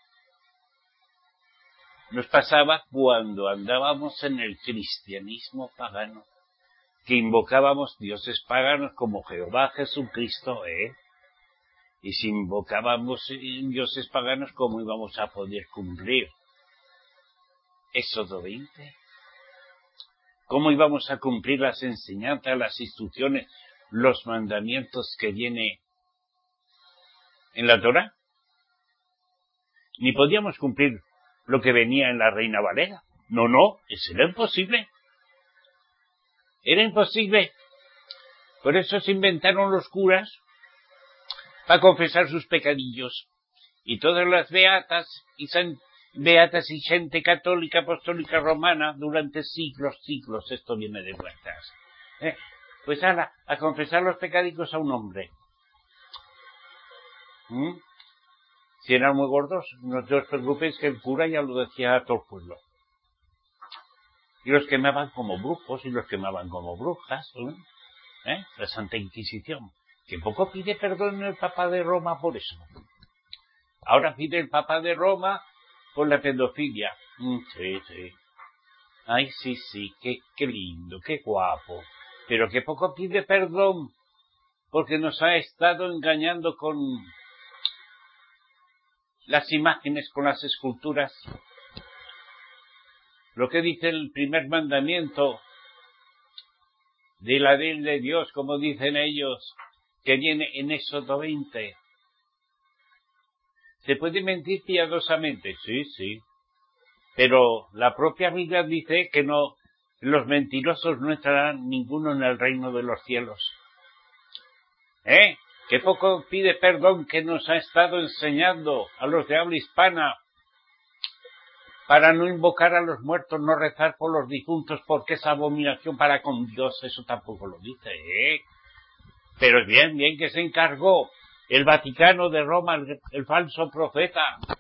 nos pasaba cuando andábamos en el cristianismo pagano, que invocábamos dioses paganos como Jehová, Jesucristo, ¿eh? Y si invocábamos dioses paganos, ¿cómo íbamos a poder cumplir Éxodo veinte? ¿Cómo íbamos a cumplir las enseñanzas, las instrucciones, los mandamientos que viene en la Torá? Ni podíamos cumplir lo que venía en la Reina Valera. No, no, eso era imposible. Era imposible. Por eso se inventaron los curas para confesar sus pecadillos. Y todas las beatas y san, beatas y gente católica, apostólica, romana, durante siglos, siglos, esto viene de vueltas. ¿Eh? Pues ala, a confesar los pecadillos a un hombre. ¿Mm? Si eran muy gordos, no os preocupéis que el cura ya lo decía a todo el pueblo. Y los quemaban como brujos y los quemaban como brujas. ¿Eh? ¿Eh? La Santa Inquisición. Que poco pide perdón el Papa de Roma por eso. Ahora pide el Papa de Roma por la pedofilia. Mm, sí, sí. Ay, sí, sí, qué, qué lindo, qué guapo. Pero que poco pide perdón porque nos ha estado engañando con las imágenes, con las esculturas. Lo que dice el primer mandamiento de la ley de Dios, como dicen ellos, que viene en Éxodo veinte. ¿Se puede mentir piadosamente? Sí, sí. Pero la propia Biblia dice que no, los mentirosos no entrarán ninguno en el reino de los cielos. ¿Eh? Que poco pide perdón que nos ha estado enseñando a los de habla hispana para no invocar a los muertos, no rezar por los difuntos, porque es abominación para con Dios. Eso tampoco lo dice, ¿eh? Pero es bien, bien que se encargó el Vaticano de Roma, el, el falso profeta,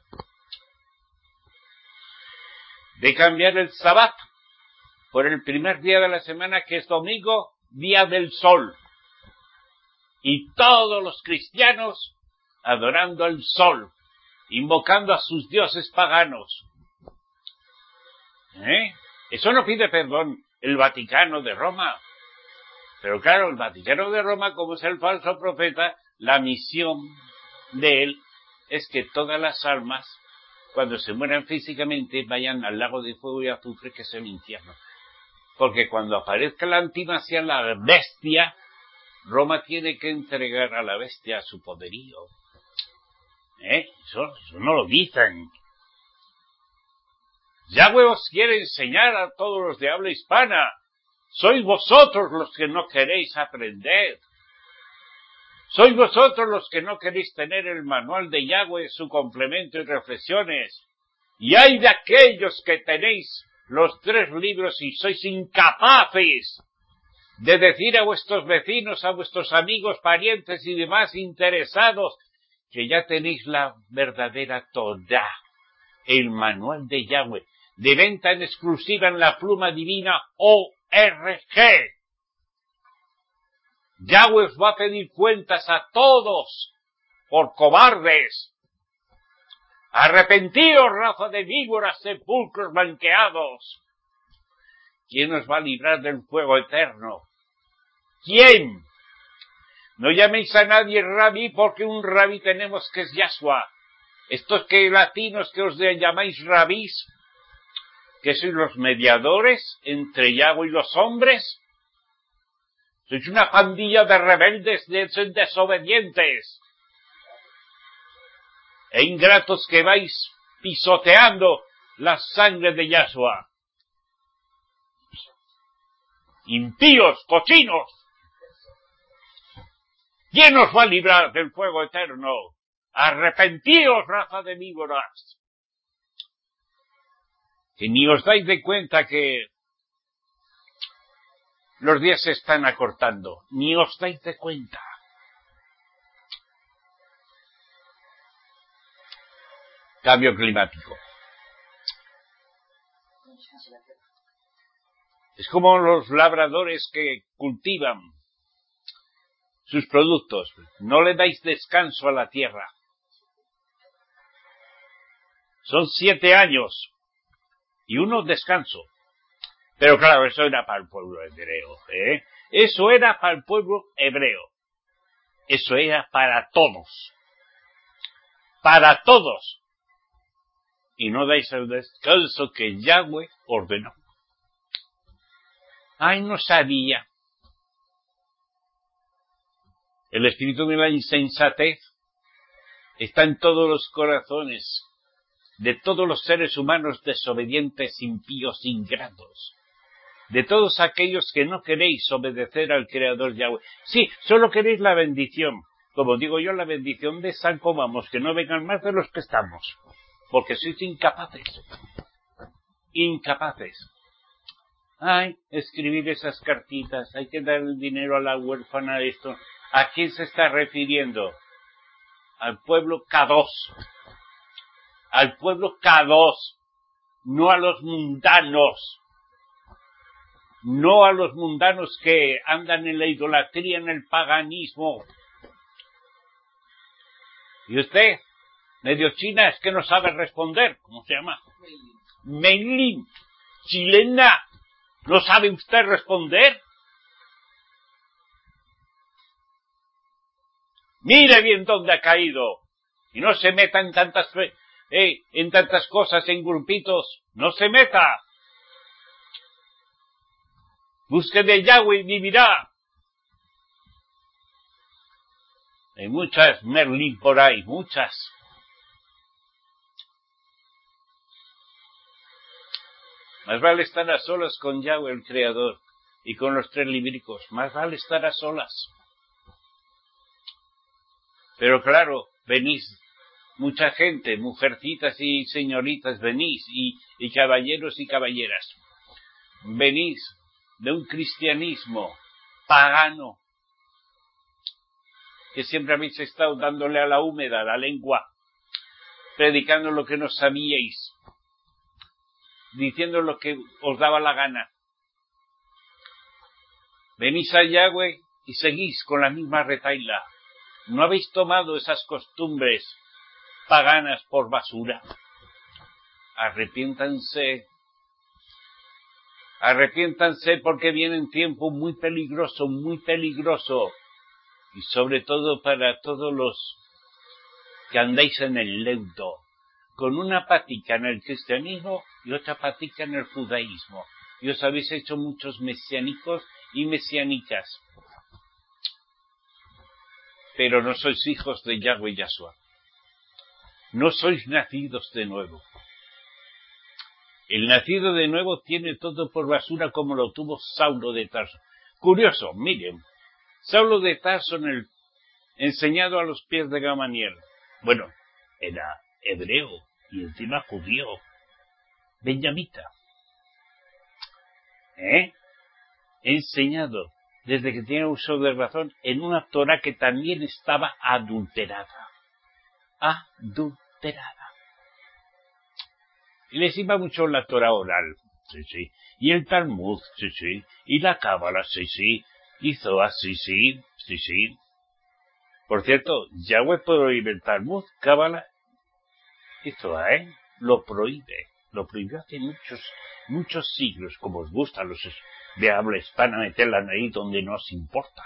de cambiar el Sabbat por el primer día de la semana, que es domingo, día del sol. Y todos los cristianos adorando el sol, invocando a sus dioses paganos. ¿Eh? Eso no pide perdón el Vaticano de Roma. Pero claro, el Vaticano de Roma, como es el falso profeta, la misión de él es que todas las almas, cuando se mueran físicamente, vayan al lago de fuego y azufre, que es el infierno. Porque cuando aparezca la antimasia, la bestia, Roma tiene que entregar a la bestia su poderío. ¿Eh? Eso, eso no lo dicen. Yahweh os quiere enseñar a todos los de habla hispana. Sois vosotros los que no queréis aprender. Sois vosotros los que no queréis tener el manual de Yahweh, su complemento y reflexiones. Y hay de aquellos que tenéis los tres libros y sois incapaces de decir a vuestros vecinos, a vuestros amigos, parientes y demás interesados que ya tenéis la verdadera Torá, el manual de Yahweh, de venta en exclusiva en la pluma divina O R G. Yahweh os va a pedir cuentas a todos por cobardes. Arrepentidos, raza de víboras, sepulcros blanqueados. ¿Quién os va a librar del fuego eterno? ¿Quién? No llaméis a nadie rabí, porque un rabí tenemos que es Yahshua. Estos que latinos que os llamáis rabís, que sois los mediadores entre Yahweh y los hombres, sois una pandilla de rebeldes, de desobedientes e ingratos que vais pisoteando la sangre de Yahshua. Impíos, cochinos. ¿Quién os va a librar del fuego eterno? Arrepentíos, raza de víboras. Que ni os dais de cuenta que los días se están acortando, ni os dais de cuenta. Cambio climático. Es como los labradores que cultivan sus productos. No le dais descanso a la tierra. Son siete años y uno descanso. Pero claro, eso era para el pueblo hebreo, ¿eh? Eso era para el pueblo hebreo. Eso era para todos. Para todos. Y no dais el descanso que Yahweh ordenó. Ay, no sabía. El espíritu de la insensatez está en todos los corazones de todos los seres humanos desobedientes, impíos, ingratos. De todos aquellos que no queréis obedecer al Creador Yahweh. Sí, solo queréis la bendición. Como digo yo, la bendición de San Comamos, que no vengan más de los que estamos. Porque sois incapaces. Incapaces. Ay, escribir esas cartitas, hay que dar el dinero a la huérfana, esto. ¿A quién se está refiriendo? Al pueblo K dos. Al pueblo K dos. No a los mundanos. No a los mundanos que andan en la idolatría, en el paganismo. ¿Y usted? Medio china, es que no sabe responder. ¿Cómo se llama? Meilin. Chilena. ¿No sabe usted responder? Mire bien dónde ha caído. Y no se meta en tantas, eh, en tantas cosas, en grupitos. No se meta. Busque de Yahweh y vivirá. Hay muchas Merlín por ahí, muchas. Más vale estar a solas con Yahweh el Creador y con los tres libricos. Más vale estar a solas. Pero claro, venís mucha gente, mujercitas y señoritas, venís, y, y caballeros y caballeras. Venís de un cristianismo pagano, que siempre habéis estado dándole a la húmeda, a la lengua, predicando lo que no sabíais, diciendo lo que os daba la gana. Venís a Yahweh y seguís con la misma retahíla. ¿No habéis tomado esas costumbres paganas por basura? Arrepiéntanse. Arrepiéntanse porque viene un tiempo muy peligroso, muy peligroso. Y sobre todo para todos los que andáis en el leudo, con una patica en el cristianismo y otra patica en el judaísmo. Y os habéis hecho muchos mesiánicos y mesiánicas. Pero no sois hijos de Yahweh Yahshua. No sois nacidos de nuevo. El nacido de nuevo tiene todo por basura como lo tuvo Saulo de Tarso. Curioso, miren, Saulo de Tarso en el, enseñado a los pies de Gamaliel. Bueno, era hebreo y encima judío, benjamita. ¿Eh? Enseñado desde que tenía uso de razón en una Torah que también estaba adulterada. Adulterada. Y les iba mucho la Torah oral, sí, sí. Y el Talmud, sí, sí. Y la Cábala, sí, sí. Y Zohar, sí, sí, sí, sí. Por cierto, Yahweh prohíbe el Talmud, Cábala y Zohar, ¿eh? Lo prohíbe. Lo prohibió hace muchos, muchos siglos, como os gusta a los de habla hispana meter la nariz donde no os importa.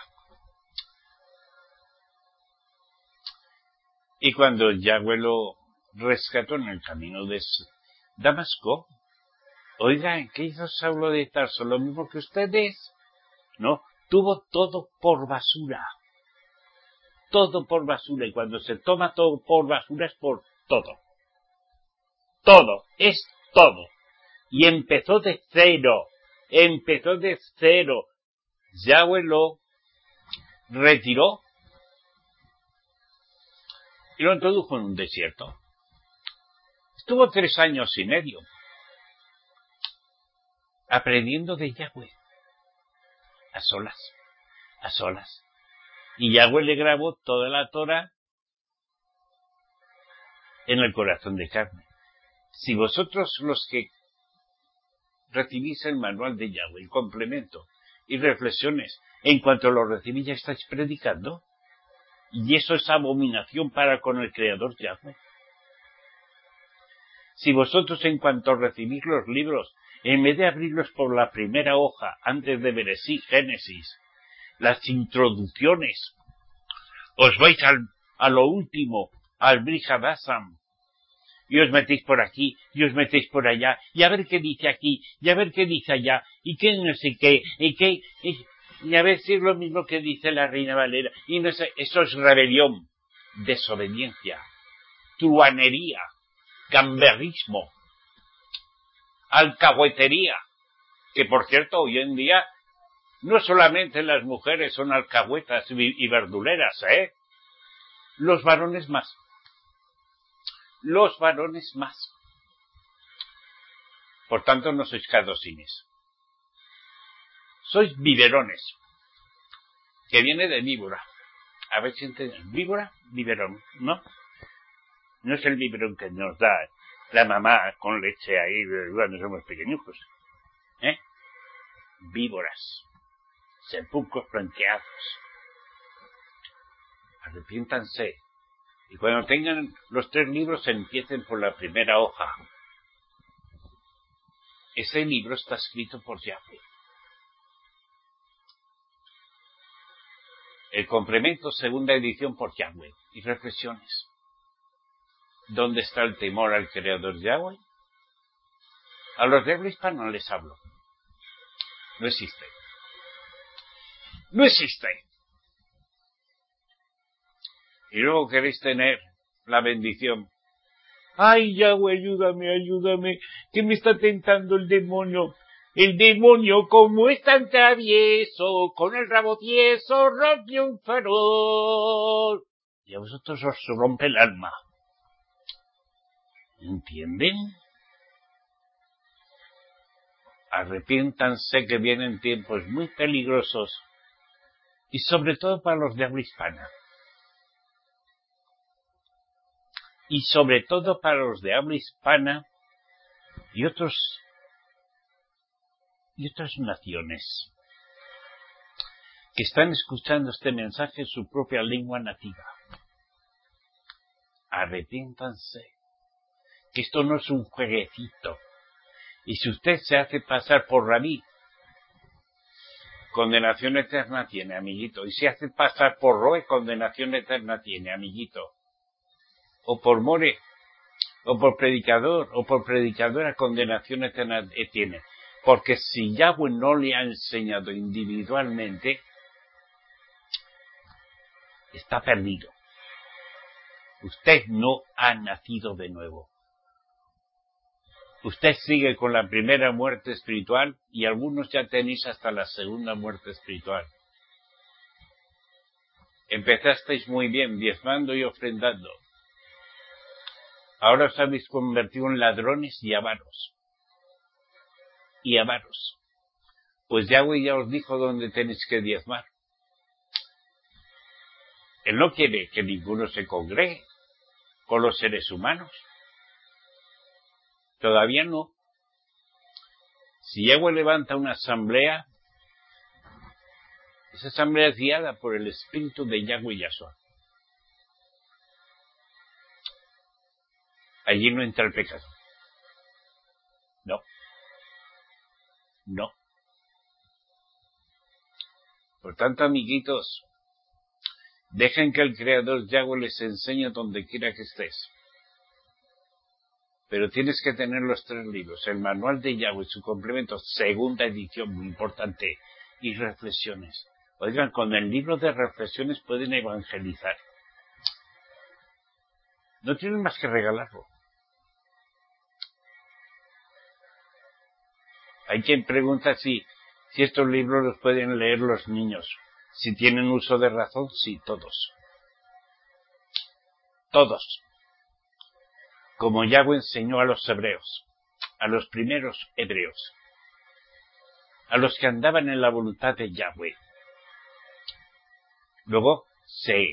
Y cuando Yahweh lo rescató en el camino de Damasco, oigan, ¿qué hizo Saulo de Tarso? ¿Lo mismo que ustedes? No, tuvo todo por basura. Todo por basura. Y cuando se toma todo por basura es por todo. Todo, es todo. Y empezó de cero. Empezó de cero. Yahweh lo retiró y lo introdujo en un desierto. Estuvo tres años y medio aprendiendo de Yahweh. A solas. A solas. Y Yahweh le grabó toda la Torah en el corazón de carne. Si vosotros los que recibís el manual de Yahweh, el complemento y reflexiones, en cuanto lo recibís ya estáis predicando, y eso es abominación para con el Creador Yahweh. Si vosotros en cuanto recibís los libros, en vez de abrirlos por la primera hoja, antes de Bereshit, Génesis, las introducciones, os vais al, a lo último, al Brit Hadasham, y os metéis por aquí, y os metéis por allá, y a ver qué dice aquí, y a ver qué dice allá, y qué no sé qué, y qué, y, y a ver si es lo mismo que dice la Reina Valera, y no sé, eso es rebelión, desobediencia, truanería, gamberrismo, alcahuetería, que por cierto hoy en día no solamente las mujeres son alcahuetas y verduleras, ¿eh? Los varones más. Los varones más. Por tanto, no sois cadosines. Sois biberones. Que viene de víbora. A ver si entienden. Víbora, biberón, ¿no? No es el biberón que nos da la mamá con leche ahí cuando somos pequeñujos. ¿Eh? Víboras. Sepulcros blanqueados. Arrepiéntanse. Y cuando tengan los tres libros, empiecen por la primera hoja. Ese libro está escrito por Yahweh. El complemento, segunda edición por Yahweh. Y reflexiones. ¿Dónde está el temor al Creador Yahweh? A los de habla hispana no les hablo. No existe. No existe. Y luego queréis tener la bendición. Ay, Yahweh, ayúdame, ayúdame, que me está tentando el demonio. El demonio, como es tan travieso, con el rabo tieso, rompe un farol. Y a vosotros os rompe el alma. ¿Entienden? Arrepiéntanse que vienen tiempos muy peligrosos. Y sobre todo para los de habla hispana. Y sobre todo para los de habla hispana y otros y otras naciones que están escuchando este mensaje en su propia lengua nativa. Arrepiéntanse, que esto no es un jueguecito. Y si usted se hace pasar por rabí, condenación eterna tiene, amiguito. Y si se hace pasar por roe, condenación eterna tiene, amiguito. O por more, o por predicador, o por predicadora, condenación eterna tiene. Porque si Yahweh no le ha enseñado individualmente, está perdido. Usted no ha nacido de nuevo. Usted sigue con la primera muerte espiritual y algunos ya tenéis hasta la segunda muerte espiritual. Empezasteis muy bien, diezmando y ofrendando. Ahora os habéis convertido en ladrones y avaros. Y avaros. Pues Yahweh ya os dijo dónde tenéis que diezmar. Él no quiere que ninguno se congregue con los seres humanos. Todavía no. Si Yahweh levanta una asamblea, esa asamblea es guiada por el espíritu de Yahweh Yahshua. Allí no entra el pecado. No. No. Por tanto, amiguitos, dejen que el Creador Yahweh les enseñe donde quiera que estés. Pero tienes que tener los tres libros, el manual de Yahweh, su complemento, segunda edición, muy importante, y reflexiones. Oigan, con el libro de reflexiones pueden evangelizar. No tienen más que regalarlo. Hay quien pregunta si, si estos libros los pueden leer los niños. Si tienen uso de razón, sí, todos. Todos. Como Yahweh enseñó a los hebreos, a los primeros hebreos, a los que andaban en la voluntad de Yahweh. Luego se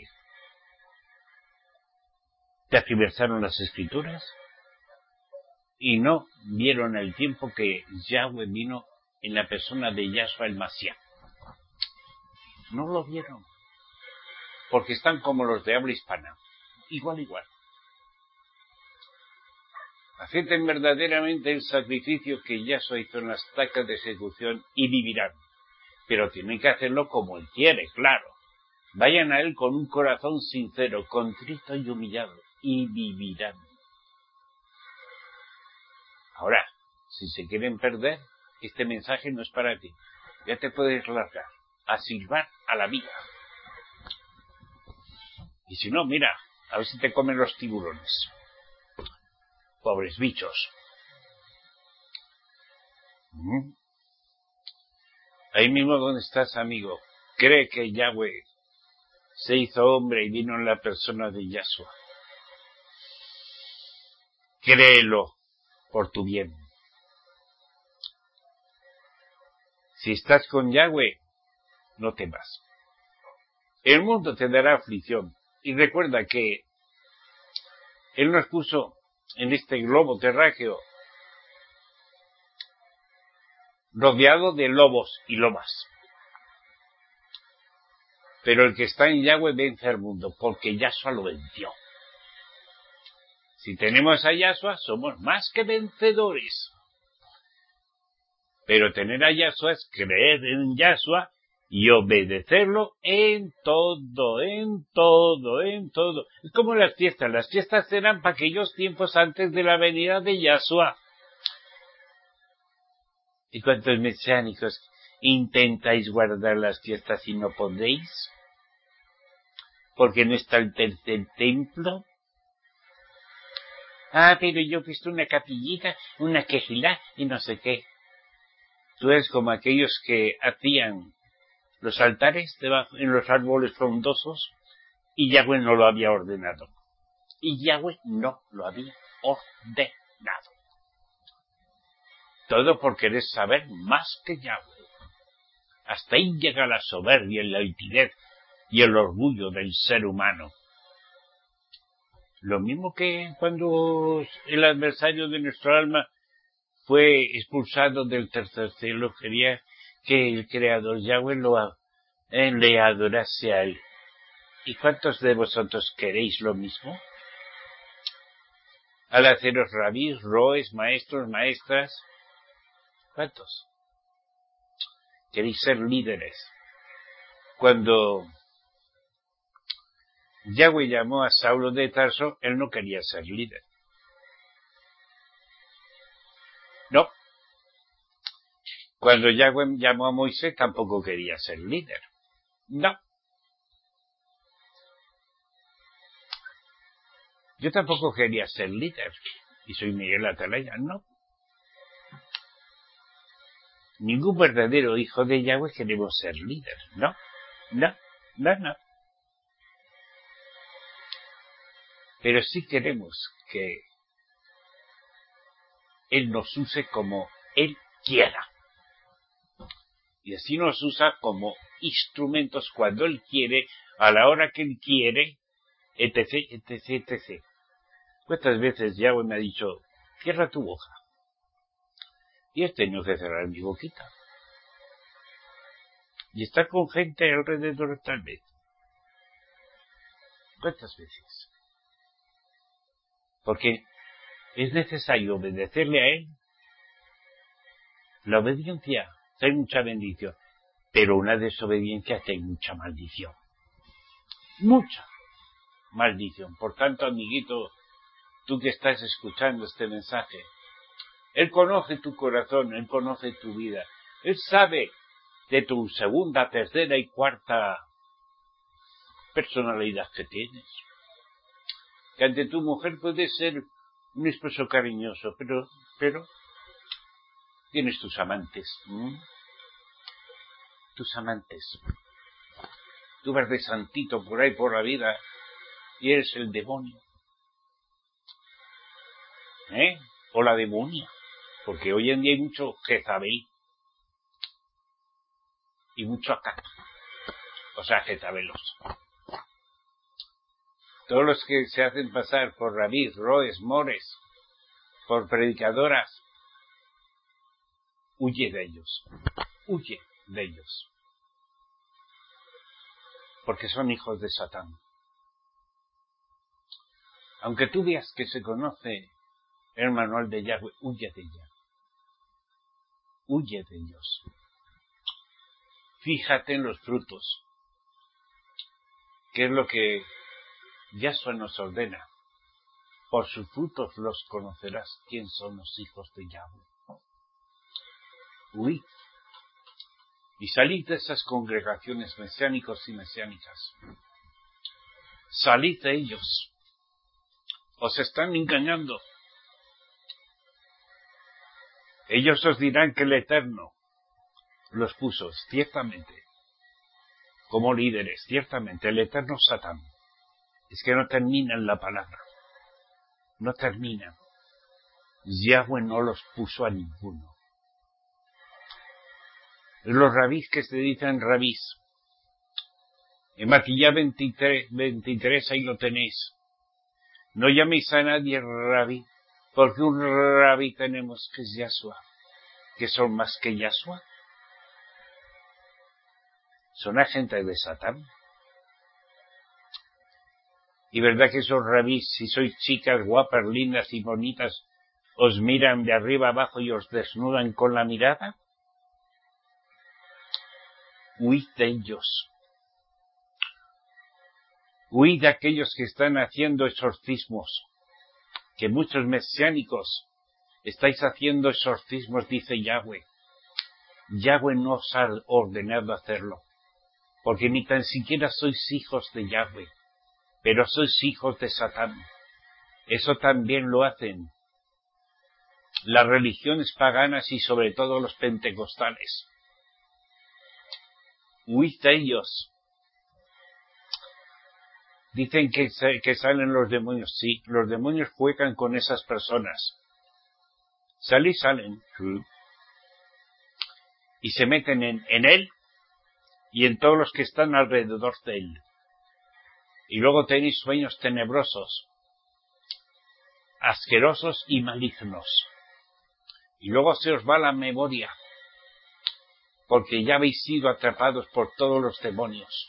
tergiversaron las escrituras y no vieron el tiempo que Yahweh vino en la persona de Yahshua el Mashiach. No lo vieron, porque están como los de habla hispana, igual, igual. Acepten verdaderamente el sacrificio que Yahshua hizo en las tacas de ejecución y vivirán. Pero tienen que hacerlo como Él quiere, claro. Vayan a Él con un corazón sincero, contrito y humillado, y vivirán. Ahora, si se quieren perder, este mensaje no es para ti. Ya te puedes largar a silbar a la vida. Y si no, mira, a ver si te comen los tiburones. Pobres bichos. ¿Mm? Ahí mismo donde estás, amigo, cree que Yahweh se hizo hombre y vino en la persona de Yahshua. Créelo por tu bien. Si estás con Yahweh, no temas. El mundo te dará aflicción. Y recuerda que Él nos puso en este globo terráqueo rodeado de lobos y lomas. Pero el que está en Yahweh vence al mundo, porque Yahshua lo venció. Si tenemos a Yahshua, somos más que vencedores. Pero tener a Yahshua es creer en Yahshua y obedecerlo en todo, en todo, en todo. Es como las fiestas. Las fiestas eran para aquellos tiempos antes de la venida de Yahshua. ¿Y cuántos mesiánicos intentáis guardar las fiestas y no podéis? ¿Porque no está el tercer templo? Ah, pero yo he visto una capillita, una quejilá y no sé qué. Tú eres como aquellos que hacían los altares debajo, en los árboles frondosos y Yahweh no lo había ordenado. Y Yahweh no lo había ordenado. Todo por querer saber más que Yahweh. Hasta ahí llega la soberbia y la altivez y el orgullo del ser humano. Lo mismo que cuando el adversario de nuestro alma fue expulsado del tercer cielo, quería que el Creador Yahweh lo, eh, le adorase a él. ¿Y cuántos de vosotros queréis lo mismo? Al haceros rabís, roes, maestros, maestras, ¿cuántos? Queréis ser líderes. Cuando Yahweh llamó a Saulo de Tarso, él no quería ser líder. No. Cuando Yahweh llamó a Moisés, tampoco quería ser líder. No. Yo tampoco quería ser líder. Y soy Miguel Atalaya, no. Ningún verdadero hijo de Yahweh queremos ser líder. No. No. No, no. Pero sí queremos que Él nos use como Él quiera. Y así nos usa como instrumentos cuando Él quiere, a la hora que Él quiere, etc, etc, etcétera. ¿Cuántas veces Yahweh me ha dicho, cierra tu boca? Y he tenido que cerrar mi boquita. Y estar con gente alrededor tal vez. ¿Cuántas veces? Porque es necesario obedecerle a Él La obediencia trae mucha bendición, pero una desobediencia trae mucha maldición. Mucha maldición. Por tanto, amiguito, tú que estás escuchando este mensaje, Él conoce tu corazón, Él conoce tu vida, Él sabe de tu segunda, tercera y cuarta personalidad que tienes. Que ante tu mujer puedes ser un esposo cariñoso, pero, pero, tienes tus amantes, ¿eh? Tus amantes. Tú vas de santito por ahí por la vida y eres el demonio, ¿eh? O la demonia, porque hoy en día hay mucho Jezabel y mucho Acab, o sea, Jezabelos. Todos los que se hacen pasar por rabís, roes, mores, por predicadoras, huye de ellos, huye de ellos, porque son hijos de Satán. Aunque tú veas que se conoce el manual de Yahweh, huye de ella, huye de ellos. Fíjate en los frutos, que es lo que Yahshua nos ordena. Por sus frutos los conocerás quién son los hijos de Yahweh. Huid y salid de esas congregaciones mesiánicos y mesiánicas. Salid de ellos. Os están engañando. Ellos os dirán que el Eterno los puso, ciertamente, como líderes, ciertamente, el Eterno Satán. Es que no terminan la palabra. No terminan. Yahweh no los puso a ninguno. Los rabís que se dicen rabís. En Maquillá veintitrés, veintitrés, ahí lo tenéis. No llaméis a nadie rabí, porque un rabí tenemos que es Yahshua. ¿Que son más que Yahshua? Son agentes de Satán. Y verdad que esos rabís, si sois chicas guapas, lindas y bonitas, os miran de arriba abajo y os desnudan con la mirada. Huid de ellos. Huid de aquellos que están haciendo exorcismos, que muchos mesiánicos estáis haciendo exorcismos, dice Yahweh. Yahweh no os ha ordenado hacerlo, porque ni tan siquiera sois hijos de Yahweh, pero sois hijos de Satán. Eso también lo hacen las religiones paganas y sobre todo los pentecostales. Huid de ellos. Dicen que, que salen los demonios. Sí, los demonios juegan con esas personas. Salen y salen. Y se meten en, en él y en todos los que están alrededor de él. Y luego tenéis sueños tenebrosos, asquerosos y malignos. Y luego se os va la memoria, porque ya habéis sido atrapados por todos los demonios.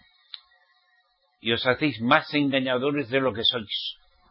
Y os hacéis más engañadores de lo que sois.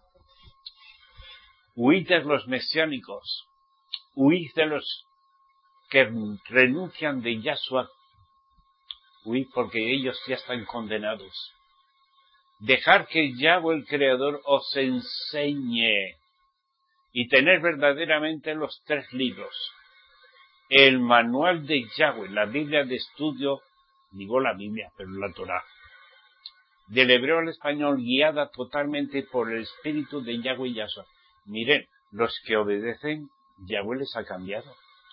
Huid de los mesiánicos, huid de los que renuncian de Yahshua, huid porque ellos ya están condenados. Dejar que Yahweh el Creador os enseñe y tener verdaderamente los tres libros. El manual de Yahweh, la Biblia de estudio, digo la Biblia, pero la Torá, del hebreo al español, guiada totalmente por el Espíritu de Yahweh y Yahshua. Miren, los que obedecen, Yahweh les ha cambiado.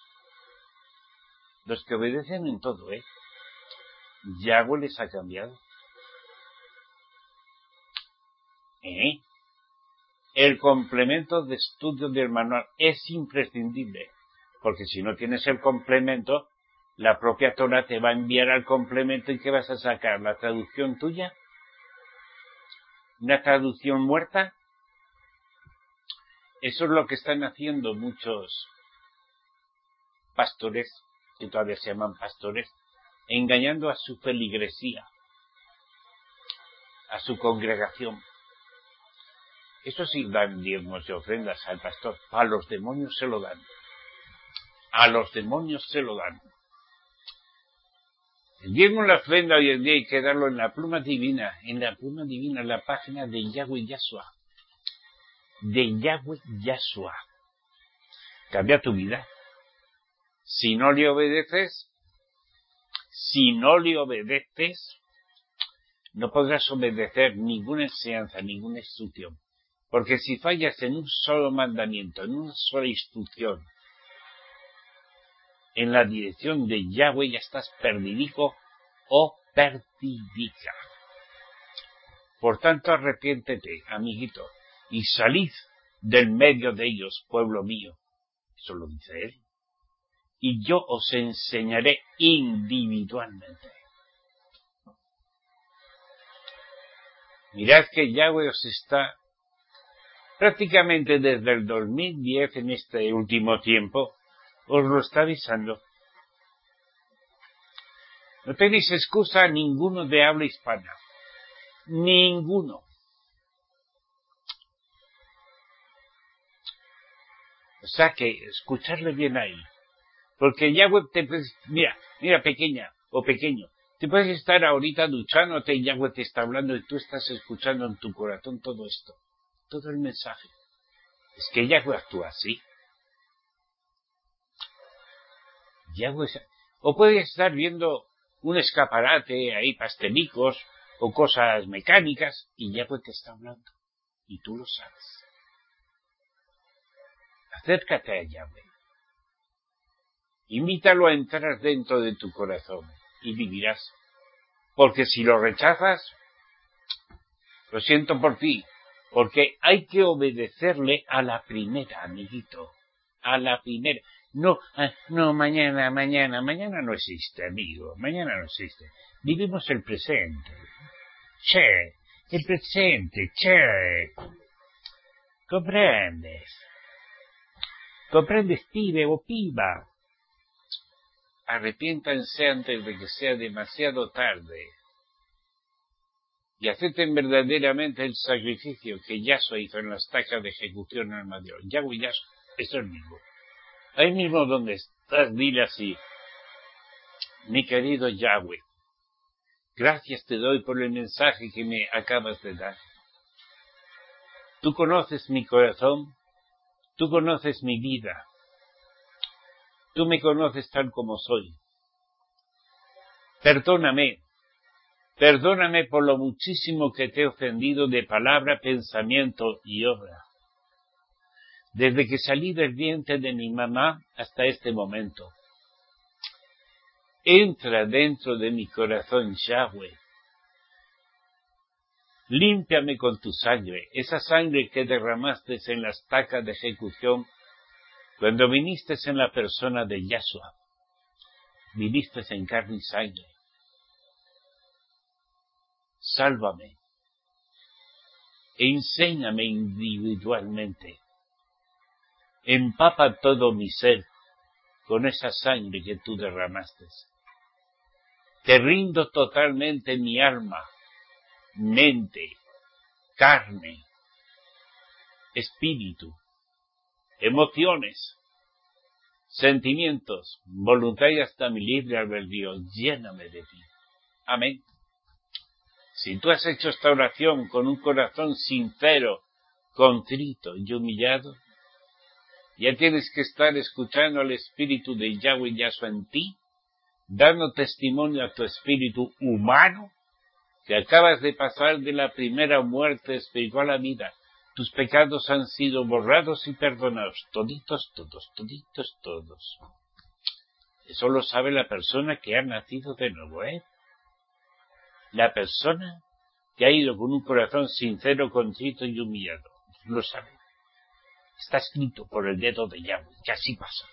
Los que obedecen en todo, ¿eh? Yahweh les ha cambiado. ¿Eh? El complemento de estudio del manual es imprescindible, porque si no tienes el complemento, la propia Torah te va a enviar al complemento y ¿qué vas a sacar? ¿La traducción tuya? ¿Una traducción muerta? Eso es lo que están haciendo muchos pastores, que todavía se llaman pastores, engañando a su feligresía, a su congregación. Eso sí dan diezmos y ofrendas al pastor, a los demonios se lo dan. A los demonios se lo dan. El diezmo en la ofrenda hoy en día hay que darlo en la pluma divina, en la pluma divina, en la página de Yahweh Yahshua. De Yahweh Yahshua. Cambia tu vida. Si no le obedeces, si no le obedeces, no podrás obedecer ninguna enseñanza, ninguna instrucción. Porque si fallas en un solo mandamiento, en una sola instrucción, en la dirección de Yahweh, ya estás perdidico o perdidica. Por tanto, arrepiéntete, amiguito, y salid del medio de ellos, pueblo mío. Eso lo dice él. Y yo os enseñaré individualmente. Mirad que Yahweh os está, prácticamente desde el dos mil diez, en este último tiempo, os lo está avisando. No tenéis excusa ninguno de habla hispana. Ninguno. O sea que escucharle bien a él. Porque Yahweh te puedes, mira, mira pequeña o pequeño, te puedes estar ahorita duchándote y Yahweh te está hablando y tú estás escuchando en tu corazón todo esto. Todo el mensaje. Es que Yahweh actúa así. Yahweh, o puedes estar viendo un escaparate ahí, pastelicos o cosas mecánicas y Yahweh te está hablando y tú lo sabes. Acércate a Yahweh. Invítalo a entrar dentro de tu corazón y vivirás. Porque si lo rechazas, lo siento por ti, porque hay que obedecerle a la primera, amiguito. A la primera. No, no, mañana, mañana, mañana no existe, amigo, mañana no existe. Vivimos el presente. Che, el presente, che. ¿Comprendes? ¿Comprendes, pibe o piba? Arrepiéntanse antes de que sea demasiado tarde. Y acepten verdaderamente el sacrificio que Yahshua hizo en la estaca de ejecución al Madero. Yahweh Yahshua es el mismo. Ahí mismo donde estás, dile así: mi querido Yahweh, gracias te doy por el mensaje que me acabas de dar. Tú conoces mi corazón, tú conoces mi vida, tú me conoces tal como soy. Perdóname, perdóname por lo muchísimo que te he ofendido de palabra, pensamiento y obra. Desde que salí del vientre de mi mamá hasta este momento. Entra dentro de mi corazón, Yahweh. Límpiame con tu sangre, esa sangre que derramaste en la estaca de ejecución cuando viniste en la persona de Yahshua. Viniste en carne y sangre. Sálvame. E enséñame individualmente. Empapa todo mi ser con esa sangre que tú derramaste. Te rindo totalmente mi alma, mente, carne, espíritu, emociones, sentimientos, voluntad y hasta mi libre albedrío. Lléname de ti. Amén. Si tú has hecho esta oración con un corazón sincero, contrito y humillado, ya tienes que estar escuchando al espíritu de Yahweh Yahshua en ti, dando testimonio a tu espíritu humano, que acabas de pasar de la primera muerte espiritual a la vida. Tus pecados han sido borrados y perdonados, toditos, todos, toditos, todos. Eso lo sabe la persona que ha nacido de nuevo, ¿eh? La persona que ha ido con un corazón sincero, contrito y humillado. Lo sabe. Está escrito por el dedo de Yahweh, que así pasa.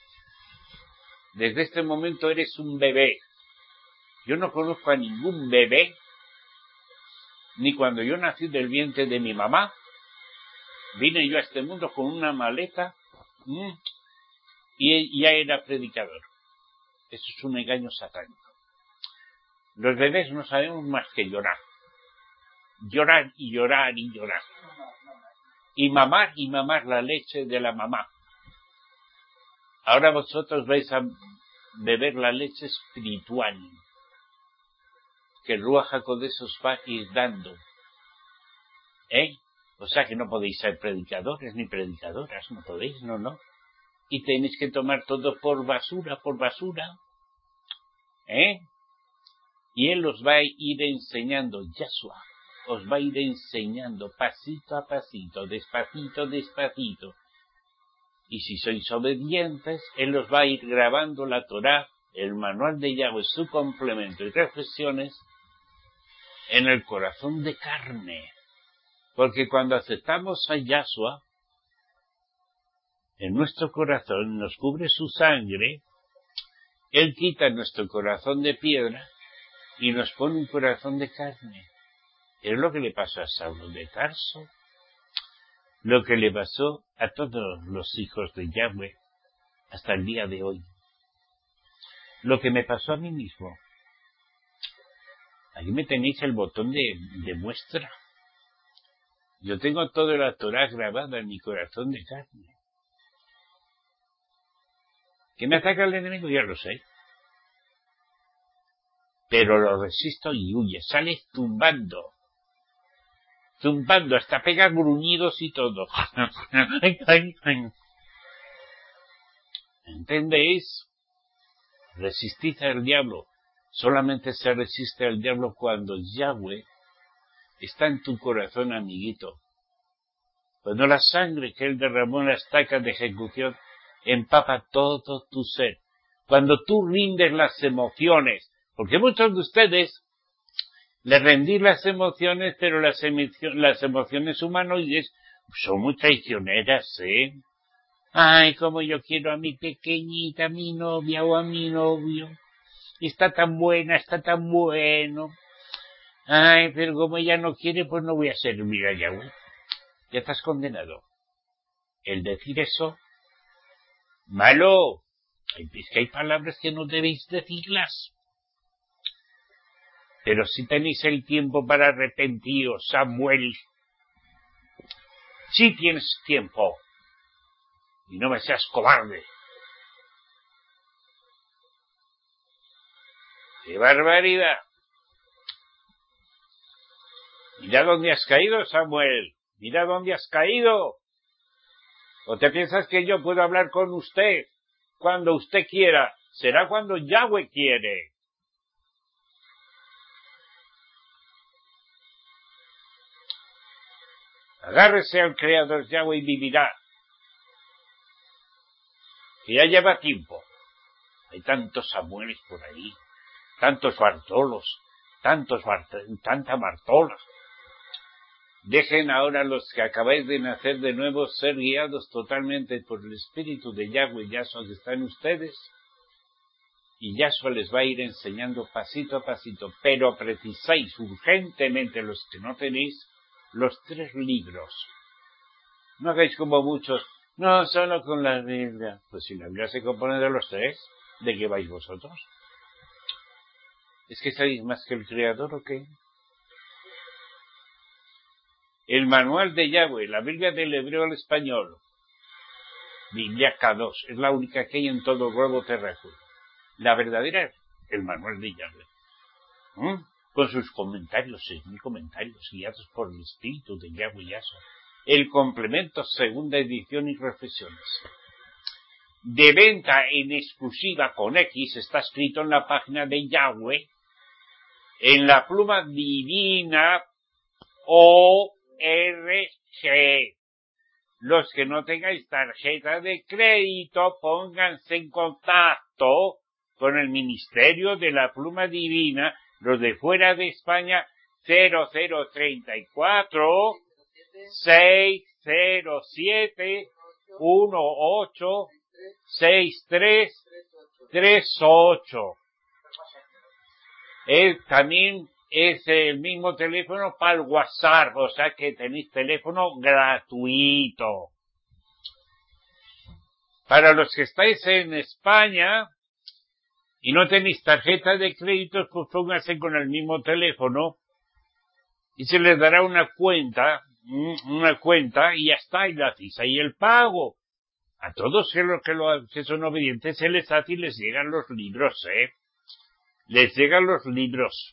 Desde este momento eres un bebé. Yo no conozco a ningún bebé, ni cuando yo nací del vientre de mi mamá, vine yo a este mundo con una maleta mmm, y ya era predicador. Eso es un engaño satánico. Los bebés no sabemos más que llorar. Llorar y llorar y llorar. Y mamar y mamar la leche de la mamá. Ahora vosotros vais a beber la leche espiritual que el Ruach HaKodesh os va a ir dando. ¿Eh? O sea que no podéis ser predicadores ni predicadoras, no podéis, no, no. Y tenéis que tomar todo por basura, por basura. ¿Eh? Y Él os va a ir enseñando, Yahshua, os va a ir enseñando pasito a pasito, despacito, despacito. Y si sois obedientes, Él os va a ir grabando la Torá, el manual de Yahweh, su complemento y reflexiones, en el corazón de carne. Porque cuando aceptamos a Yahshua, en nuestro corazón nos cubre su sangre, Él quita nuestro corazón de piedra y nos pone un corazón de carne. Es lo que le pasó a Saulo de Tarso, lo que le pasó a todos los hijos de Yahweh hasta el día de hoy. Lo que me pasó a mí mismo. Aquí me tenéis el botón de, de muestra. Yo tengo toda la Torá grabada en mi corazón de carne. ¿Que me ataca el enemigo? Ya lo sé. Pero lo resisto y huye. Sale tumbando. Tumbando, hasta pega gruñidos y todo. ¿Entendéis? Resistid al diablo. Solamente se resiste al diablo cuando Yahweh está en tu corazón, amiguito. Cuando la sangre que Él derramó en la estaca de ejecución empapa todo tu ser. Cuando tú rindes las emociones, porque muchos de ustedes le rendís las emociones, pero las, emo- las emociones humanoides son muy traicioneras, ¿eh? Ay, como yo quiero a mi pequeñita, a mi novia o a mi novio. Está tan buena, está tan bueno. Ay, pero como ella no quiere, pues no voy a servir a Yahweh. Ya estás condenado. El decir eso, malo. Es que hay palabras que no debéis decirlas. Pero si tenéis el tiempo para arrepentiros, Samuel, si tienes tiempo, y no me seas cobarde. ¡Qué barbaridad! Mira dónde has caído, Samuel. Mira dónde has caído. ¿O te piensas que yo puedo hablar con usted cuando usted quiera? Será cuando Yahweh quiere. Agárrese al Creador Yahweh y vivirá. Que ya lleva tiempo. Hay tantos Samueles por ahí, tantos Bartolos, tantos Bart tanta Bartola. Dejen ahora los que acabáis de nacer de nuevo ser guiados totalmente por el Espíritu de Yahweh, Yahshua que está en ustedes, y Yahshua les va a ir enseñando pasito a pasito, pero precisáis urgentemente los que no tenéis los tres libros. No hagáis como muchos, no, solo con la Biblia. Pues si la Biblia se compone de los tres, ¿de qué vais vosotros? ¿Es que sabéis más que el Creador o qué? El manual de Yahweh, la Biblia del hebreo al español, Biblia K dos, es la única que hay en todo el globo terráqueo. La verdadera es el manual de Yahweh. ¿Mm? Con sus comentarios, seis mil comentarios, guiados por el Espíritu de Yahweh Yahshua. El complemento, segunda edición y reflexiones. De venta en exclusiva con X, está escrito en la página de Yahweh, en la pluma divina O R G. Los que no tengáis tarjeta de crédito, pónganse en contacto con el Ministerio de la Pluma Divina, los de fuera de España, cero cero treinta y cuatro, seis cero siete, uno ocho, seis tres, tres ocho. Él también es el mismo teléfono para el WhatsApp, o sea que tenéis teléfono gratuito. Para los que estáis en España y no tenéis tarjeta de crédito, pues pónganse con el mismo teléfono y se les dará una cuenta, una cuenta y ya está, y le hacéis ahí el pago. A todos que, lo, que, lo, que son obedientes se les hace y les llegan los libros, ¿eh? Les llegan los libros.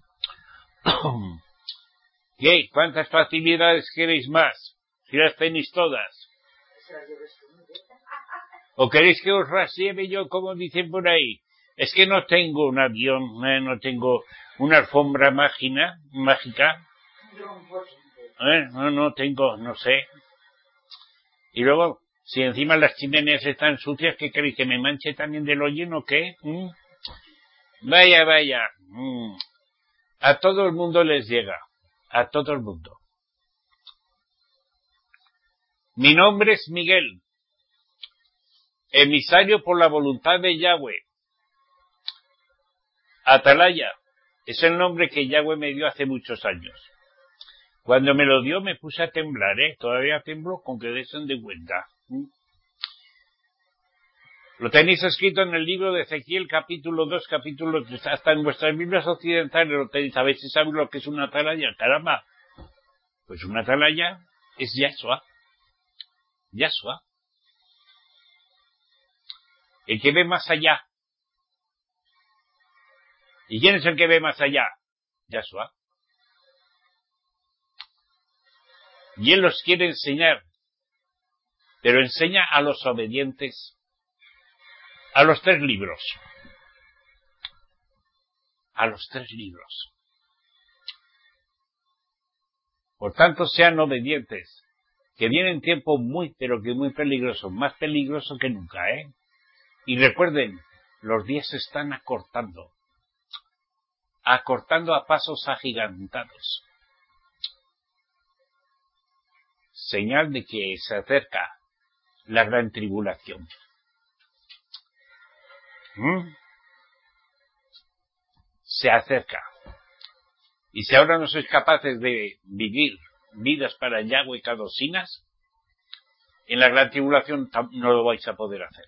¿Qué? ¿Cuántas facilidades queréis más? Si las tenéis todas. ¿O queréis que os las lleve yo, como dicen por ahí? Es que no tengo un avión, ¿eh? No tengo una alfombra mágica, mágica. ¿Eh? No, no tengo, no sé. Y luego, si encima las chimeneas están sucias, ¿qué queréis? ¿Que me manche también de lo lleno o qué? ¿Mm? Vaya, vaya. ¿Mm? A todo el mundo les llega. A todo el mundo. Mi nombre es Miguel, emisario por la voluntad de Yahweh. Atalaya es el nombre que Yahweh me dio hace muchos años. Cuando me lo dio me puse a temblar, ¿eh? Todavía temblo con que desen de cuenta. ¿Mm? Lo tenéis escrito en el libro de Ezequiel, capítulo dos, capítulo tres. Hasta en vuestras Biblias occidentales lo tenéis. A ver si sabéis lo que es una atalaya. Caramba. Pues una atalaya es Yahshua. Yahshua. El que ve más allá. ¿Y quién es el que ve más allá? Yahshua. Y él los quiere enseñar. Pero enseña a los obedientes a los tres libros. A los tres libros. Por tanto, sean obedientes. Que vienen tiempos muy, pero que muy peligrosos. Más peligrosos que nunca, ¿eh? Y recuerden, los días se están acortando. Acortando a pasos agigantados. Señal de que se acerca la gran tribulación. ¿Mm? Se acerca. Y si ahora no sois capaces de vivir vidas para Yahweh cadosinas, en la gran tribulación no lo vais a poder hacer.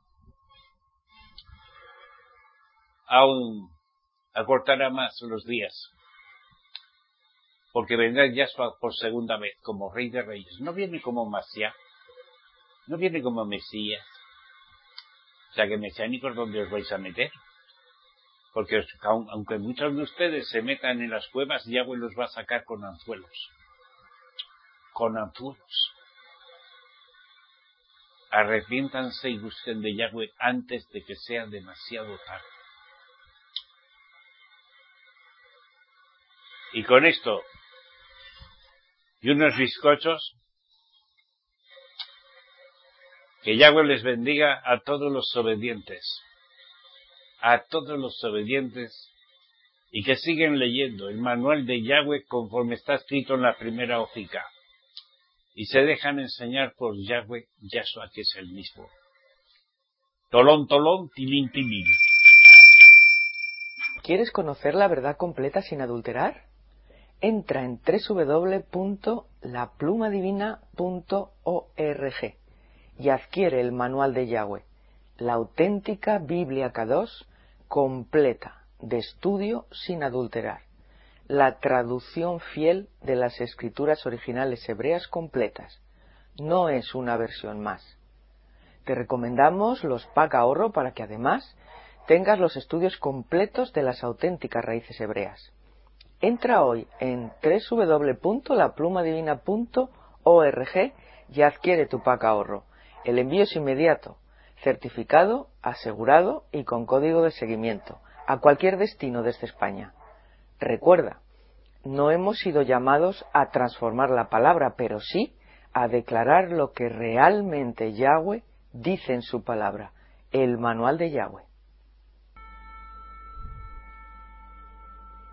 Aún acortará más los días, porque vendrá Yahshua por segunda vez como Rey de Reyes. No viene como Masías, no viene como Mesías. O sea que mesiánicos, ¿dónde os vais a meter? Porque os, aunque muchos de ustedes se metan en las cuevas, Yahweh los va a sacar con anzuelos. Con anzuelos. Arrepiéntanse y busquen de Yahweh antes de que sea demasiado tarde. Y con esto y unos bizcochos, que Yahweh les bendiga a todos los obedientes. A todos los obedientes, y que siguen leyendo el manual de Yahweh conforme está escrito en la primera hojica, y se dejan enseñar por Yahweh, Yahshua, que es el mismo. Tolón, tolón, tilín, tilín. ¿Quieres conocer la verdad completa sin adulterar? Entra en doble u doble u doble u punto la pluma divina punto org y adquiere el manual de Yahweh, la auténtica Biblia Kadosh completa, de estudio sin adulterar, la traducción fiel de las escrituras originales hebreas completas. No es una versión más. Te recomendamos los pack ahorro para que además tengas los estudios completos de las auténticas raíces hebreas. Entra hoy en doble u doble u doble u punto la pluma divina punto org y adquiere tu pack ahorro. El envío es inmediato, certificado, asegurado y con código de seguimiento a cualquier destino desde España. Recuerda, no hemos sido llamados a transformar la palabra, pero sí a declarar lo que realmente Yahweh dice en su palabra, el manual de Yahweh.